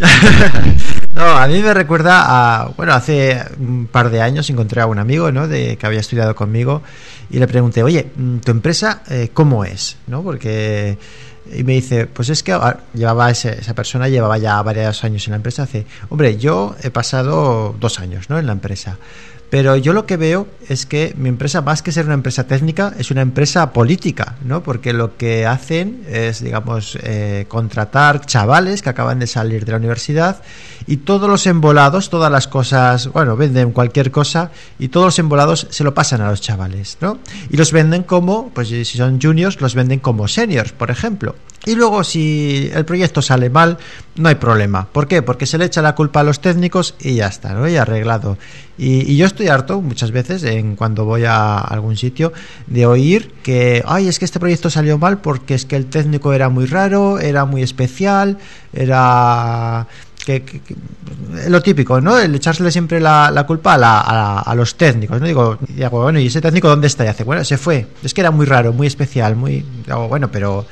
No, a mí me recuerda a... Bueno, hace un par de años encontré a un amigo, ¿no?, que había estudiado conmigo, y le pregunté: oye, ¿tu empresa cómo es? ¿No? Porque... Y me dice: pues es que esa persona llevaba ya varios años en la empresa. Hombre, yo he pasado 2 años, ¿no?, en la empresa. Pero yo lo que veo es que mi empresa, más que ser una empresa técnica, es una empresa política, ¿no? Porque lo que hacen es, digamos, contratar chavales que acaban de salir de la universidad, y todos los embolados, todas las cosas, bueno, venden cualquier cosa, y todos los embolados se lo pasan a los chavales, ¿no? Y los venden como, pues si son juniors, los venden como seniors, por ejemplo. Y luego, si el proyecto sale mal, no hay problema. ¿Por qué? Porque se le echa la culpa a los técnicos y ya está, ¿no? Y arreglado. Y yo estoy harto muchas veces, cuando voy a algún sitio, de oír que: ay, es que este proyecto salió mal porque es que el técnico era muy raro, era muy especial, era... Que lo típico, ¿no? El echársele siempre la culpa a los técnicos, ¿no? Digo, bueno, ¿y ese técnico dónde está? Y hace: bueno, se fue. Es que era muy raro, muy especial, muy... Digo, bueno, pero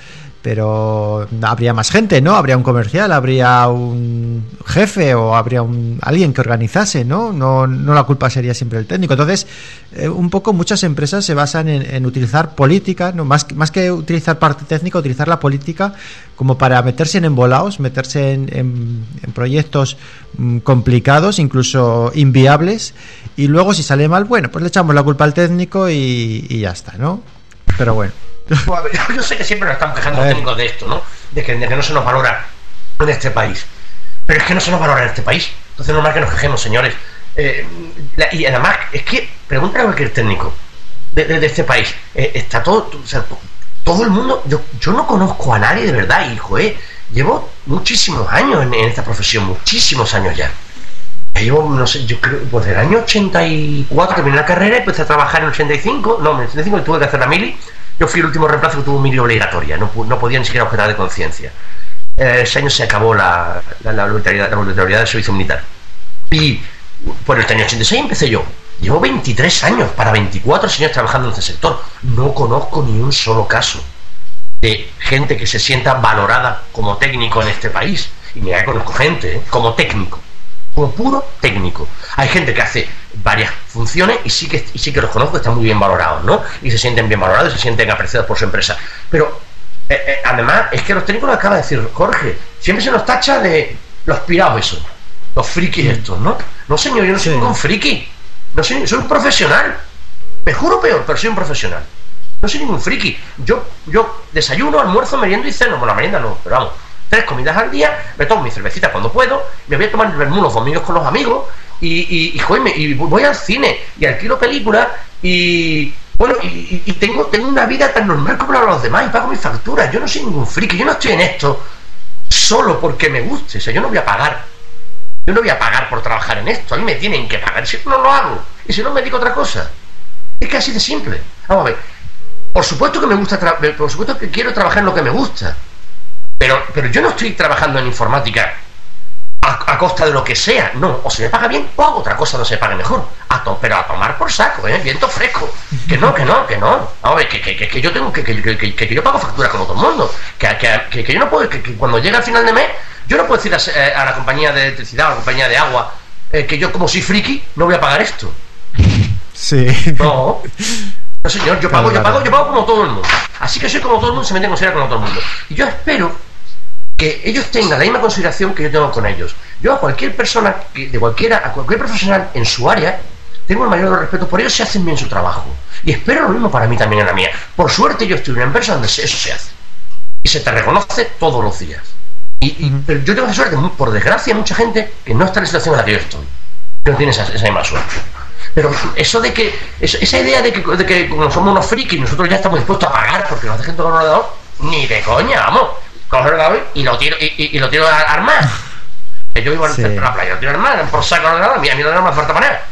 habría más gente, ¿no? Habría un comercial, habría un jefe, o habría alguien que organizase, ¿no? No la culpa sería siempre el técnico. Entonces, un poco muchas empresas se basan en utilizar política, ¿no? Más que utilizar parte técnica, utilizar la política como para meterse en embolados, meterse en proyectos complicados, incluso inviables, y luego, si sale mal, bueno, pues le echamos la culpa al técnico y ya está, ¿no? Pero bueno. Yo sé que siempre nos estamos quejando los técnicos de esto, ¿no? De que no se nos valora en este país. Pero es que no se nos valora en este país. Entonces no es normal que nos quejemos, señores. Y además, es que pregúntale a cualquier técnico de este país. Está todo, o sea, todo el mundo. Yo no conozco a nadie de verdad, hijo. Llevo muchísimos años en esta profesión, muchísimos años ya. Llevo, no sé, yo creo, pues del año 84 terminé la carrera, empecé a trabajar en el 85. No, en el 85 tuve que hacer la mili. Yo fui el último reemplazo que tuvo mili obligatoria, no podía ni siquiera objetar de conciencia. Ese año se acabó la obligatoriedad del servicio militar. Y por el año 86 empecé yo. Llevo 23 años, para 24 años trabajando en este sector. No conozco ni un solo caso de gente que se sienta valorada como técnico en este país. Y mira, conozco gente como técnico. como puro técnico. Hay gente que hace varias funciones y sí que los conozco, están muy bien valorados, ¿no? Y se sienten bien valorados y se sienten apreciados por su empresa. Pero además es que los técnicos lo acaba de decir Jorge, siempre se nos tacha de los pirados esos, los frikis estos, ¿no? No, señor, yo no soy ningún friki, no soy un profesional, me juro peor, pero soy un profesional. No soy ningún friki. Yo desayuno, almuerzo, meriendo y ceno. Bueno, la merienda no, pero vamos, 3 comidas al día, me tomo mi cervecita cuando puedo, me voy a tomar el vermú los domingos con los amigos y voy al cine y alquilo películas y bueno, y tengo una vida tan normal como la de los demás y pago mis facturas. Yo no soy ningún friki, yo no estoy en esto solo porque me guste. O sea, yo no voy a pagar por trabajar en esto, a mí me tienen que pagar, si no lo hago y si no me dedico a otra cosa. Es que así de simple. Vamos a ver, por supuesto que me gusta, por supuesto que quiero trabajar en lo que me gusta, pero yo no estoy trabajando en informática a costa de lo que sea, no, o se me paga bien o hago otra cosa donde se pague mejor, pero a tomar por saco, viento fresco, que no, vamos a ver, que yo tengo que yo pago factura como todo el mundo, que yo no puedo, que cuando llega al final de mes, yo no puedo decir a la compañía de electricidad o a la compañía de agua, que yo como soy friki, no voy a pagar esto. Sí. No, señor, yo pago como todo el mundo. Así que soy como todo el mundo, se me tiene que considerar como todo el mundo. Y yo espero que ellos tengan la misma consideración que yo tengo con ellos. Yo a cualquier persona, a cualquier profesional en su área, tengo el mayor respeto por ellos si hacen bien su trabajo. Y espero lo mismo para mí también en la mía. Por suerte yo estoy en una empresa donde eso se hace. Y se te reconoce todos los días. Pero yo tengo esa suerte, por desgracia, hay mucha gente que no está en la situación en la que yo estoy. Que no tiene esa misma suerte. Pero eso de que esa idea de que como somos unos frikis nosotros ya estamos dispuestos a pagar porque nos dejen todo el ordenador, ni de coña, vamos, cojo el ordenador y lo tiro a armar. Que yo vivo en la playa, lo tiro a armar, por saco el ordenador, a mí el ordenador me falta manera.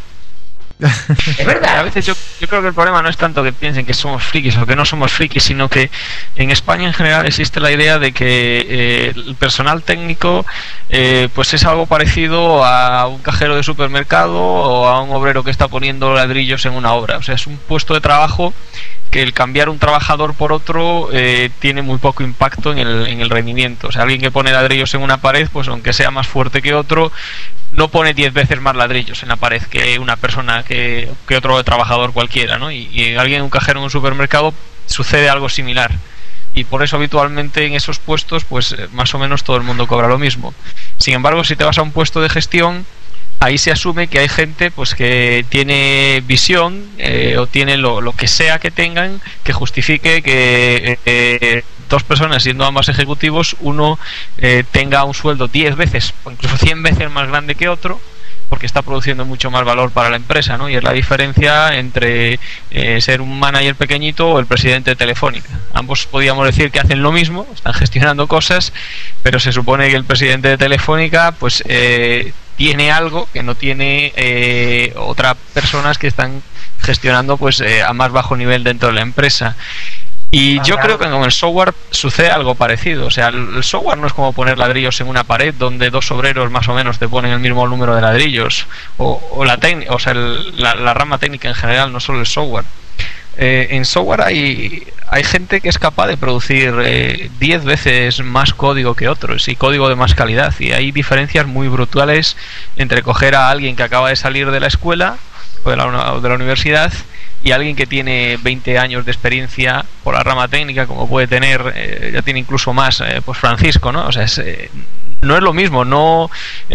Es verdad. A veces yo creo que el problema no es tanto que piensen que somos frikis o que no somos frikis, sino que en España en general existe la idea de que el personal técnico pues es algo parecido a un cajero de supermercado o a un obrero que está poniendo ladrillos en una obra. O sea, es un puesto de trabajo que el cambiar un trabajador por otro tiene muy poco impacto en el rendimiento. O sea, alguien que pone ladrillos en una pared, pues aunque sea más fuerte que otro, no pone 10 veces más ladrillos en la pared que una persona que otro trabajador cualquiera, ¿no? Y alguien, un cajero en un supermercado, sucede algo similar. Y por eso habitualmente en esos puestos, pues más o menos todo el mundo cobra lo mismo. Sin embargo, si te vas a un puesto de gestión, ahí se asume que hay gente pues que tiene visión o tiene lo que sea que tengan que justifique que 2 personas, siendo ambas ejecutivos, uno tenga un sueldo 10 veces o incluso 100 veces más grande que otro, porque está produciendo mucho más valor para la empresa, ¿no? Y es la diferencia entre ser un manager pequeñito o el presidente de Telefónica. Ambos podríamos decir que hacen lo mismo, están gestionando cosas, pero se supone que el presidente de Telefónica pues tiene algo que no tiene otras personas que están gestionando pues a más bajo nivel dentro de la empresa. Y yo creo que con el software sucede algo parecido. O sea, el software no es como poner ladrillos en una pared donde 2 obreros más o menos te ponen el mismo número de ladrillos, o la rama técnica en general, no solo el software. En software hay gente que es capaz de producir 10 veces más código que otros, y código de más calidad, y hay diferencias muy brutales entre coger a alguien que acaba de salir de la escuela o de la universidad y alguien que tiene 20 años de experiencia por la rama técnica, como puede tener, ya tiene incluso más, pues Francisco, ¿no? O sea, no es lo mismo, no.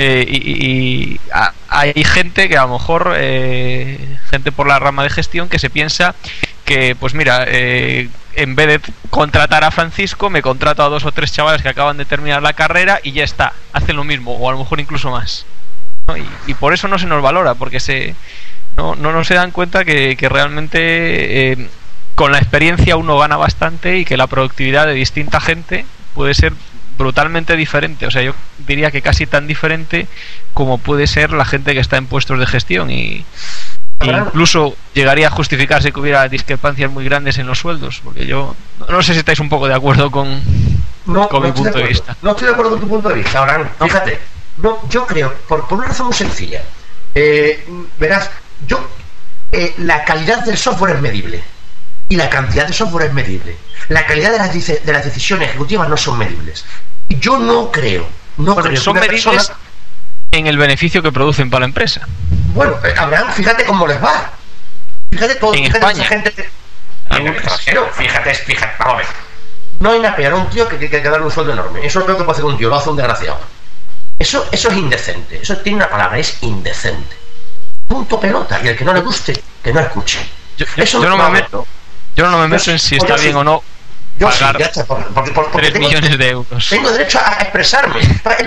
Hay gente que a lo mejor, gente por la rama de gestión, que se piensa que, pues mira, en vez de contratar a Francisco, me contrato a 2 o 3 chavales que acaban de terminar la carrera y ya está, hacen lo mismo, o a lo mejor incluso más, ¿no? Y por eso no se nos valora, porque no se dan cuenta que realmente con la experiencia uno gana bastante y que la productividad de distinta gente puede ser brutalmente diferente. O sea, yo diría que casi tan diferente como puede ser la gente que está en puestos de gestión, y incluso llegaría a justificarse que hubiera discrepancias muy grandes en los sueldos, porque yo no sé si estáis un poco de acuerdo con mi punto de vista. No estoy de acuerdo con tu punto de vista. Ahora, fíjate, yo creo, por una razón muy sencilla, verás, la calidad del software es medible y la cantidad de software es medible. La calidad de las decisiones ejecutivas no son medibles. Yo no creo son medibles en el beneficio que producen para la empresa. Bueno, Abraham, fíjate cómo les va. Fíjate todo. En fíjate España. Esa gente en el extranjero, fíjate, vamos a ver. No hay nada peor a un tío que darle un sueldo enorme. Eso es lo que puede hacer un tío, lo hace un desgraciado. Eso es indecente. Eso tiene una palabra, es indecente. Punto pelota. Y al que no le guste, que no escuche. Yo no me meto en si está bien o no yo pagar sí, ya está, porque 3 millones de euros. Tengo derecho a expresarme.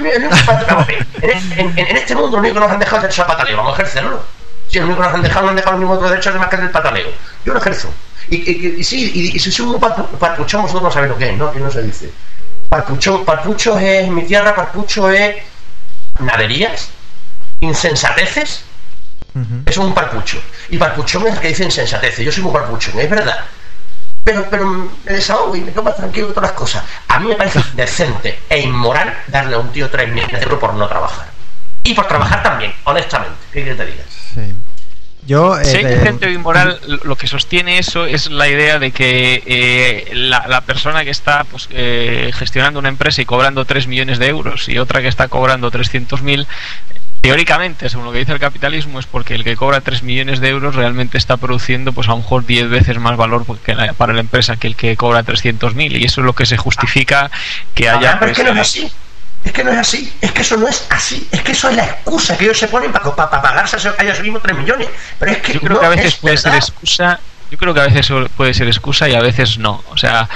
En este mundo lo único que nos han dejado es el derecho al pataleo. Vamos a ejercerlo. Si el único que nos han dejado, no han dejado ningún otro derecho además que el del pataleo. Yo lo ejerzo. Y si soy un parpuchón, vosotros no sabéis lo que es, ¿no? Que no se dice. Parpucho es mi tierra, parpucho es naderías, insensateces. Eso es un parpucho. Y parpuchón es el que dice insensateces. Yo soy un parpuchón, es verdad. Pero me desahogo y me quedo más tranquilo de todas las cosas. A mí me parece decente e inmoral darle a un tío 3 millones de euros por no trabajar. Y por trabajar también, honestamente. ¿Qué quieres que te diga? Sí. Si hay gente inmoral, lo que sostiene eso es la idea de que la persona que está pues, gestionando una empresa y cobrando 3 millones de euros y otra que está cobrando 300.000, teóricamente, según lo que dice el capitalismo, es porque el que cobra 3 millones de euros realmente está produciendo pues a lo mejor 10 veces más valor para la empresa que el que cobra 300.000, y eso es lo que se justifica que haya... Pero es que no es así. Es que no es así, es que eso no es así, es que eso es la excusa que ellos se ponen para pagarse a ellos mismos 3 millones. Pero es que yo creo que a veces puede ser excusa, y a veces no. O sea,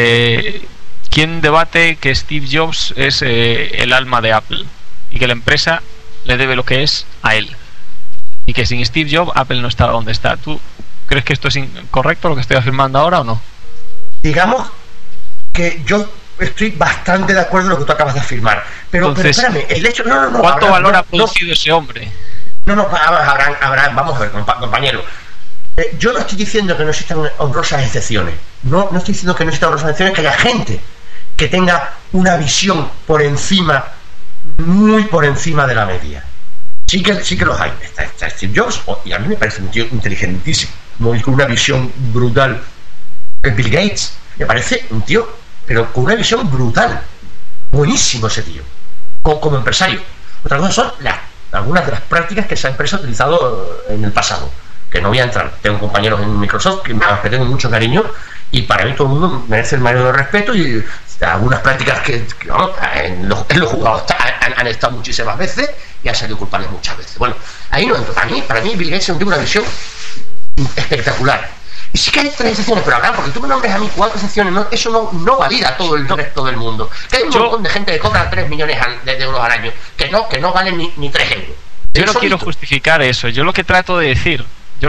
¿quién debate que Steve Jobs es el alma de Apple y que la empresa le debe lo que es a él? Y que sin Steve Jobs Apple no está donde está. ¿Tú crees que esto es incorrecto lo que estoy afirmando ahora o no? Digamos que yo estoy bastante de acuerdo en lo que tú acabas de afirmar. Pero espérame, el hecho... No, ¿cuánto valor ha producido ese hombre? Abraham, vamos a ver, compañero. Yo no estoy diciendo que no existan honrosas excepciones. No estoy diciendo que no existan honrosas excepciones, que haya gente que tenga una visión por encima, muy por encima de la media. Sí que los hay. Está Steve Jobs, y a mí me parece un tío inteligentísimo, con una visión brutal. Bill Gates, me parece un tío, pero con una visión brutal. Buenísimo ese tío, como empresario. Otra cosa son algunas de las prácticas que esa empresa ha utilizado en el pasado, que no voy a entrar. Tengo compañeros en Microsoft que tengo mucho cariño, y para mí todo el mundo merece el mayor respeto, y algunas prácticas que vamos, en los jugados han estado muchísimas veces y han salido culpables muchas veces. Bueno, ahí no entro. Para mí Bill Gates tiene una visión espectacular. Y sí que hay 3 excepciones, pero porque tú me nombres a mí 4 excepciones, eso no valida a todo el resto del mundo. Que hay un montón de gente que cobra 3 millones de euros al año, que no valen ni 3 euros. Yo no quiero justificar eso. Yo lo que trato de decir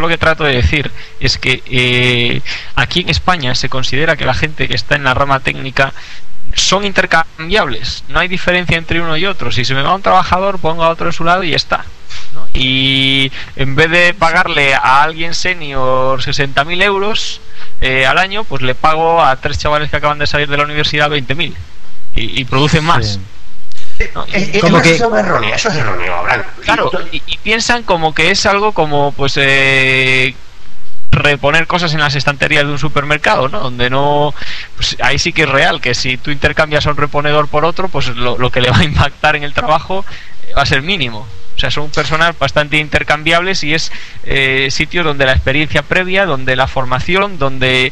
es que aquí en España se considera que la gente que está en la rama técnica son intercambiables. No hay diferencia entre uno y otro. Si se me va un trabajador, pongo a otro en su lado y ya está, ¿no? Y en vez de pagarle a alguien senior 60.000 euros al año, pues le pago a 3 chavales que acaban de salir de la universidad 20.000 y producen más. Sí. ¿No? Como que eso es erróneo, Abraham. Claro, y piensan como que es algo como pues reponer cosas en las estanterías de un supermercado, ¿no? Donde no, pues ahí sí que es real que si tú intercambias a un reponedor por otro, pues lo que le va a impactar en el trabajo va a ser mínimo. O sea, son personas bastante intercambiables, y es sitios donde la experiencia previa, donde la formación, donde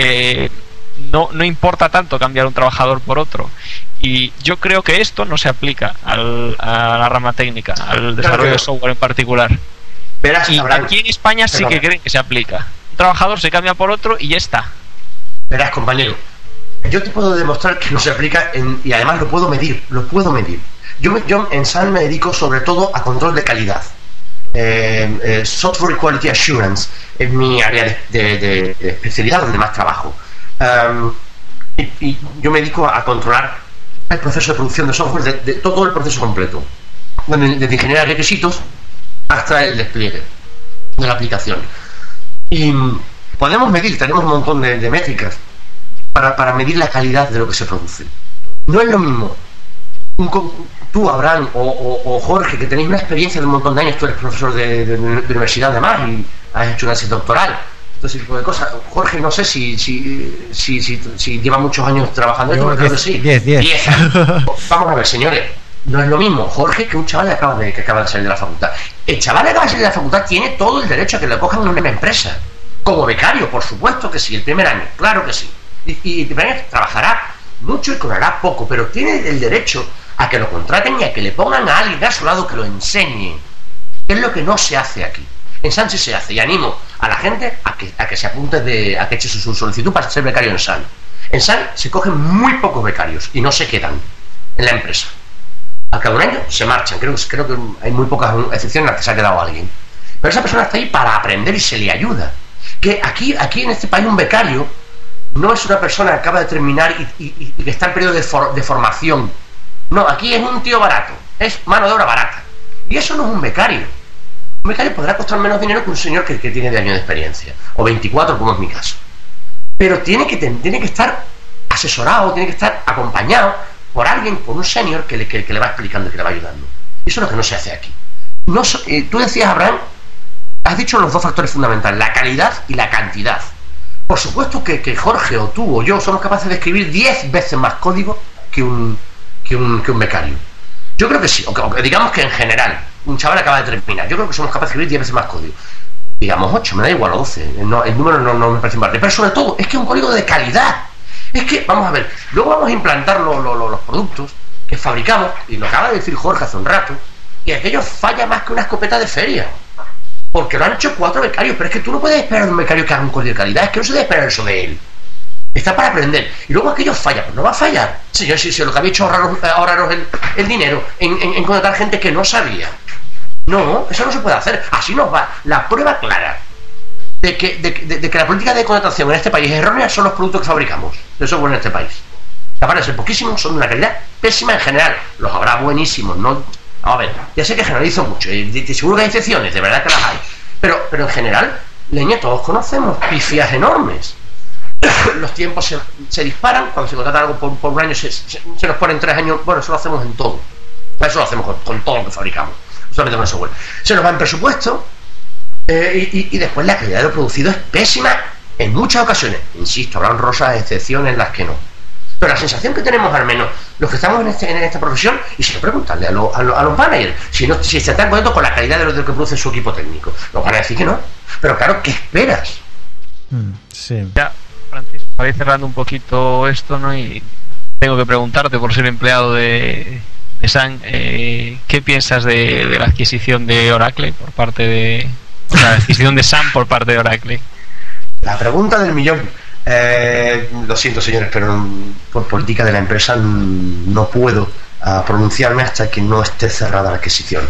no importa tanto cambiar un trabajador por otro. Y yo creo que esto no se aplica a la rama técnica, al desarrollo de software en particular. Verás, y aquí en España sí que creen que se aplica. Un trabajador se cambia por otro y ya está. Verás, compañero, yo te puedo demostrar que no se aplica y además lo puedo medir. Yo en SAN me dedico sobre todo a control de calidad. Software Quality Assurance es mi área de especialidad donde más trabajo. Y yo me dedico a controlar el proceso de producción de software, de todo el proceso completo, desde generar requisitos hasta el despliegue de la aplicación. Y podemos medir, tenemos un montón de métricas para medir la calidad de lo que se produce. No es lo mismo tú, Abraham, o Jorge, que tenéis una experiencia de un montón de años. Tú eres profesor de universidad además y has hecho una tesis doctoral, todo ese tipo de cosas. Jorge, no sé si lleva muchos años trabajando en esto, creo que sí. 10. Vamos a ver, señores, no es lo mismo Jorge que un chaval que acaba de salir de la facultad. El chaval que acaba de salir de la facultad tiene todo el derecho a que le cojan en una empresa. Como becario, por supuesto que sí, el primer año, claro que sí. Y el primer año trabajará mucho y cobrará poco, pero tiene el derecho a que lo contraten y a que le pongan a alguien a su lado que lo enseñe. Que es lo que no se hace aquí. En SAN sí se hace, y animo a la gente a que se apunte, a que eche su solicitud para ser becario en SAN. En SAN se cogen muy pocos becarios y no se quedan en la empresa. Al cabo de un año se marchan. Creo que hay muy pocas excepciones en las que se ha quedado alguien. Pero esa persona está ahí para aprender y se le ayuda. Que aquí en este país un becario no es una persona que acaba de terminar y que está en periodo de formación. No, aquí es un tío barato, es mano de obra barata. Y eso no es un becario. Un becario podrá costar menos dinero que un señor que tiene de años de experiencia, o 24, como es mi caso. Pero tiene que estar asesorado, tiene que estar acompañado por alguien, por un senior que le va explicando y que le va ayudando. Y eso es lo que no se hace aquí. Tú decías, Abraham, has dicho los dos factores fundamentales, la calidad y la cantidad. Por supuesto que Jorge o tú o yo somos capaces de escribir 10 veces más código que un becario. Yo creo que sí, o que digamos que en general, un chaval acaba de terminar, yo creo que somos capaces de escribir 10 veces más código. Digamos 8, me da igual, o 12, el número no me parece importante. Pero sobre todo, es que es un código de calidad. Es que, vamos a ver, luego vamos a implantar los productos que fabricamos, y lo acaba de decir Jorge hace un rato, y aquello falla más que una escopeta de feria. Porque lo han hecho 4 becarios, pero es que tú no puedes esperar de un becario que haga un código de calidad, es que no se debe esperar eso de él. Está para aprender. Y luego aquello falla, pues no va a fallar. Señor, si lo que había hecho ahorraros el dinero en contratar gente que no sabía. No, eso no se puede hacer. Así nos va. La prueba clara de que la política de contratación en este país es errónea son los productos que fabricamos de software en este país. Capaces de ser poquísimos, son de una calidad pésima en general. Los habrá buenísimos, ¿no? A ver, ya sé que generalizo mucho, y seguro que hay excepciones, de verdad que las hay. Pero en general, leña, todos conocemos pifias enormes. Los tiempos se disparan. Cuando se contrata algo por un año se nos ponen 3 años. Bueno, eso lo hacemos en todo. Eso lo hacemos con todo lo que fabricamos, solamente con el software. Se nos va en presupuesto, y después la calidad de lo producido es pésima en muchas ocasiones. Insisto, habrá honrosas excepciones en las que no. Pero la sensación que tenemos, al menos los que estamos en esta profesión, y si no, preguntarle a los managers si están contentos con la calidad de lo que produce su equipo técnico, nos van a decir que no. Pero claro, ¿qué esperas? Sí. Ya, Francisco, para ir cerrando un poquito esto, ¿no? Y tengo que preguntarte, por ser empleado de SAN, ¿qué piensas de la adquisición de Oracle por parte de... O sea, la adquisición de SAN por parte de Oracle? La pregunta del millón. Lo siento, señores, pero por política de la empresa no puedo pronunciarme hasta que no esté cerrada la adquisición.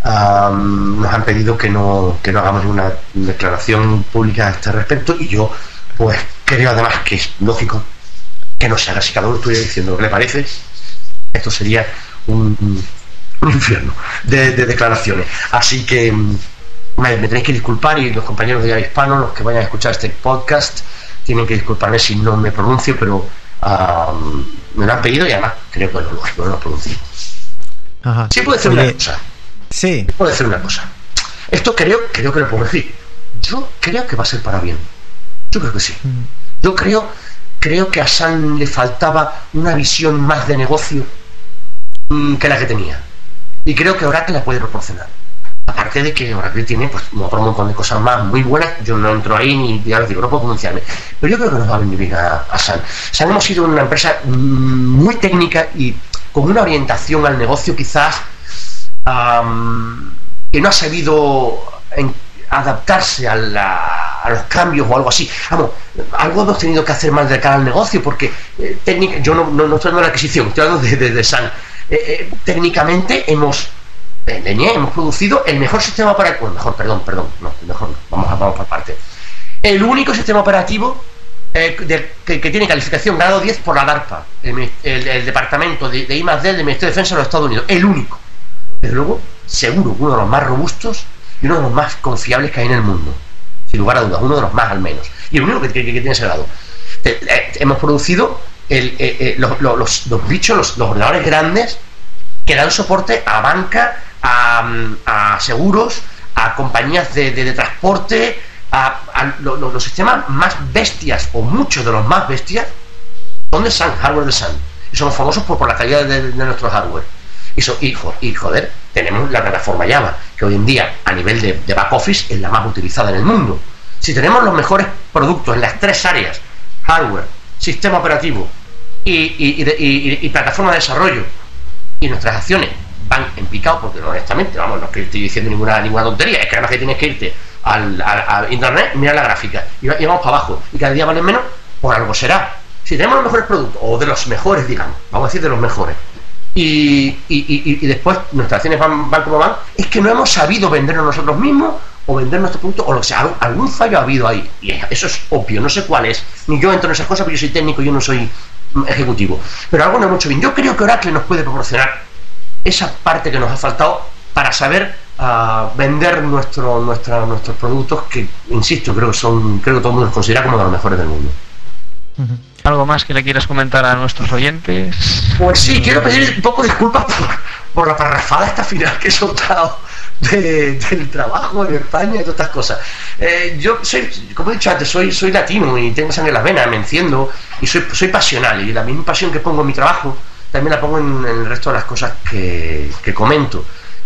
Nos han pedido que no hagamos una declaración pública a este respecto, y yo pues creo además que es lógico que no se haga. Si cada uno estuviera diciendo lo que le parece, esto sería un infierno de declaraciones. Así que me tenéis que disculpar, y los compañeros de Java Hispano, los que vayan a escuchar este podcast, tienen que disculparme si no me pronuncio, pero me lo han pedido, y además creo que es lo lógico, no lo pronuncio. Ajá. Sí puedo decir una cosa. Sí. Puedo decir una cosa. Esto creo que lo puedo decir. Yo creo que va a ser para bien. Yo creo que sí. Yo creo que a SAN le faltaba una visión más de negocio que la que tenía. Y creo que Oracle la puede proporcionar. Aparte de que Oracle tiene pues otro montón de cosas más muy buenas. Yo no entro ahí ni ya les digo, no puedo pronunciarme. Pero yo creo que nos va a venir bien a SAN. SAN hemos sido una empresa muy técnica y con una orientación al negocio quizás que no ha sabido adaptarse a los cambios o algo así. Vamos, algo hemos tenido que hacer más de cara al negocio, porque yo no estoy en la adquisición, estoy hablando de SAN. Técnicamente hemos producido el mejor sistema operativo. Vamos por parte. El único sistema operativo que tiene calificación grado 10 por la DARPA, el departamento de I+D del Ministerio de Defensa de los Estados Unidos. El único. Desde luego, seguro, uno de los más robustos y uno de los más confiables que hay en el mundo, sin lugar a dudas, uno de los más al menos, y el único que tiene ese grado. Hemos producido los ordenadores grandes que dan soporte a banca, a seguros, a compañías de transporte, a los sistemas más bestias, o muchos de los más bestias son de SAN, hardware de SAN, y somos famosos por la calidad de nuestro hardware. Y joder, tenemos la plataforma Java, que hoy en día a nivel de back office es la más utilizada en el mundo. Si tenemos los mejores productos en las 3 áreas, hardware, sistema operativo y plataforma de desarrollo, y nuestras acciones van en picado, porque honestamente, vamos, no es que estoy diciendo ninguna tontería, es que además que tienes que irte a internet, mirar la gráfica y vamos para abajo, y cada día valen menos, por algo será. Si tenemos los mejores productos, o de los mejores, digamos, vamos a decir de los mejores, y después nuestras acciones van como van, es que no hemos sabido vendernos nosotros mismos o vender nuestro producto, o lo que sea, algún fallo ha habido ahí, y eso es obvio, no sé cuál es, ni yo entro en esas cosas, porque yo soy técnico, yo no soy ejecutivo, pero algo no hemos hecho bien. Yo creo que Oracle nos puede proporcionar esa parte que nos ha faltado para saber vender nuestros productos, que insisto, creo que todo el mundo los considera como de los mejores del mundo. ¿Algo más que le quieras comentar a nuestros oyentes? Pues sí, quiero pedir un poco disculpas por la parrafada esta final que he soltado del trabajo en España y todas estas cosas. Yo soy, como he dicho antes, soy latino y tengo sangre en las venas, me enciendo y soy pasional, y la misma pasión que pongo en mi trabajo también la pongo en el resto de las cosas que comento.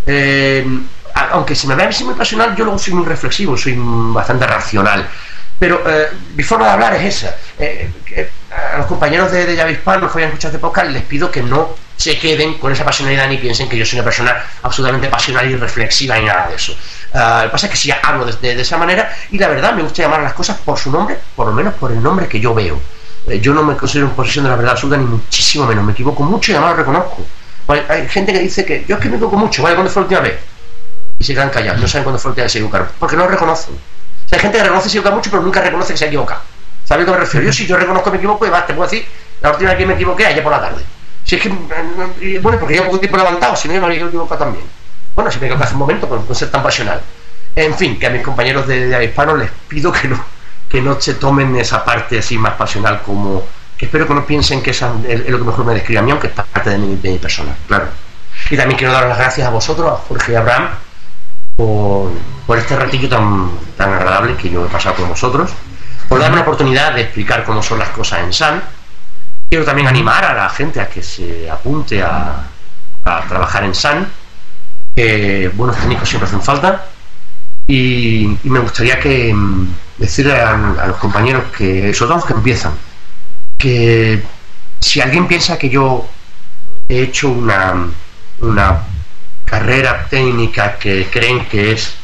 Aunque se me ve a mí muy pasional, yo luego soy muy reflexivo, soy bastante racional. Pero mi forma de hablar es esa. A los compañeros de Java Hispano que vayan a escuchar este podcast, les pido que no se queden con esa pasionalidad ni piensen que yo soy una persona absolutamente pasional y reflexiva ni nada de eso. Lo que pasa es que sí hablo de esa manera, y la verdad me gusta llamar a las cosas por su nombre, por lo menos por el nombre que yo veo. Yo no me considero en posesión de la verdad absoluta, ni muchísimo menos. Me equivoco mucho y además lo reconozco. Hay gente que dice que yo es que me equivoco mucho, ¿vale? ¿Cuándo fue la última vez? Y se quedan callados, no saben cuándo fue la última vez que se equivocaron, porque no lo reconocen. O sea, hay gente que reconoce que se equivoca mucho, pero nunca reconoce que se ha equivocado. ¿Sabes a qué me refiero? Yo sí, yo reconozco que me equivoco, y más, te puedo decir, la última vez que me equivoqué ayer por la tarde. Si es que, bueno, porque llevo poco tiempo levantado, si no, yo me habría equivocado también. Bueno, si me equivoco hace un momento, pues no ser tan pasional. En fin, que a mis compañeros de Hispano les pido que no se tomen esa parte así más pasional, como que espero que no piensen que esa es lo que mejor me describe a mí, aunque es parte de mi persona, claro. Y también quiero dar las gracias a vosotros, a Jorge y a Abraham, por este ratillo tan agradable que yo he pasado con vosotros, por darme la oportunidad de explicar cómo son las cosas en Sun. Quiero también animar a la gente a que se apunte a trabajar en Sun, que buenos técnicos siempre hacen falta, y me gustaría decirle a los compañeros, que sobre todo los que empiezan, que si alguien piensa que yo he hecho una carrera técnica que creen que es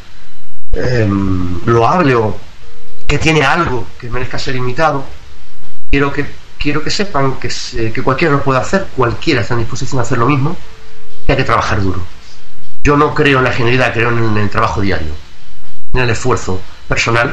loable o que tiene algo que merezca ser imitado, quiero que sepan que cualquiera lo puede hacer, cualquiera está en disposición de hacer lo mismo, que hay que trabajar duro. Yo no creo en la genialidad, creo en el trabajo diario, en el esfuerzo personal,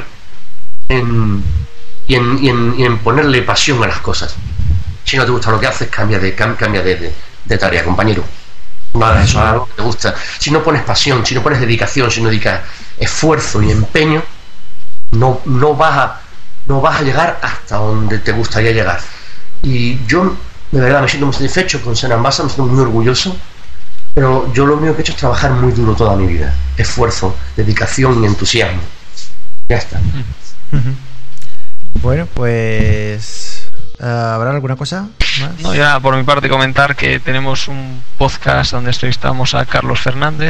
y en ponerle pasión a las cosas. Si no te gusta lo que haces, cambia de tarea, compañero. Nada, eso es algo que te gusta. Si no pones pasión, si no pones dedicación, si no dedicas esfuerzo y empeño, no vas a llegar hasta donde te gustaría llegar. Y yo de verdad me siento muy satisfecho con Sun Ambassa, me siento muy orgulloso, pero yo lo único que he hecho es trabajar muy duro toda mi vida, esfuerzo, dedicación y entusiasmo. Ya está. Bueno, pues ¿habrá alguna cosa más? No, ya por mi parte comentar que tenemos un podcast donde entrevistamos a Carlos Fernández.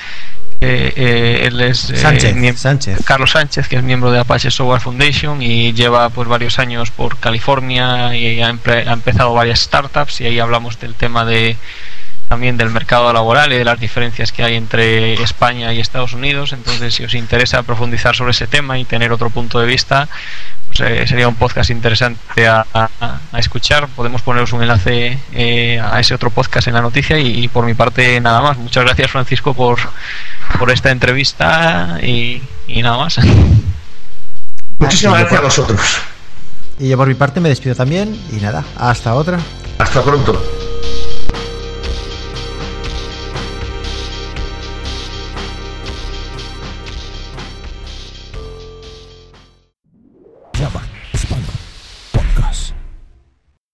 Él es Carlos Sánchez, que es miembro de Apache Software Foundation y lleva pues varios años por California y ha empezado varias startups, y ahí hablamos del tema también del mercado laboral y de las diferencias que hay entre España y Estados Unidos. Entonces, si os interesa profundizar sobre ese tema y tener otro punto de vista, pues sería un podcast interesante a escuchar. Podemos poneros un enlace a ese otro podcast en la noticia, y por mi parte nada más. Muchas gracias, Francisco, por esta entrevista, y nada más. Muchísimas gracias a vosotros. Y yo por mi parte me despido también, y nada, hasta otra. Hasta pronto.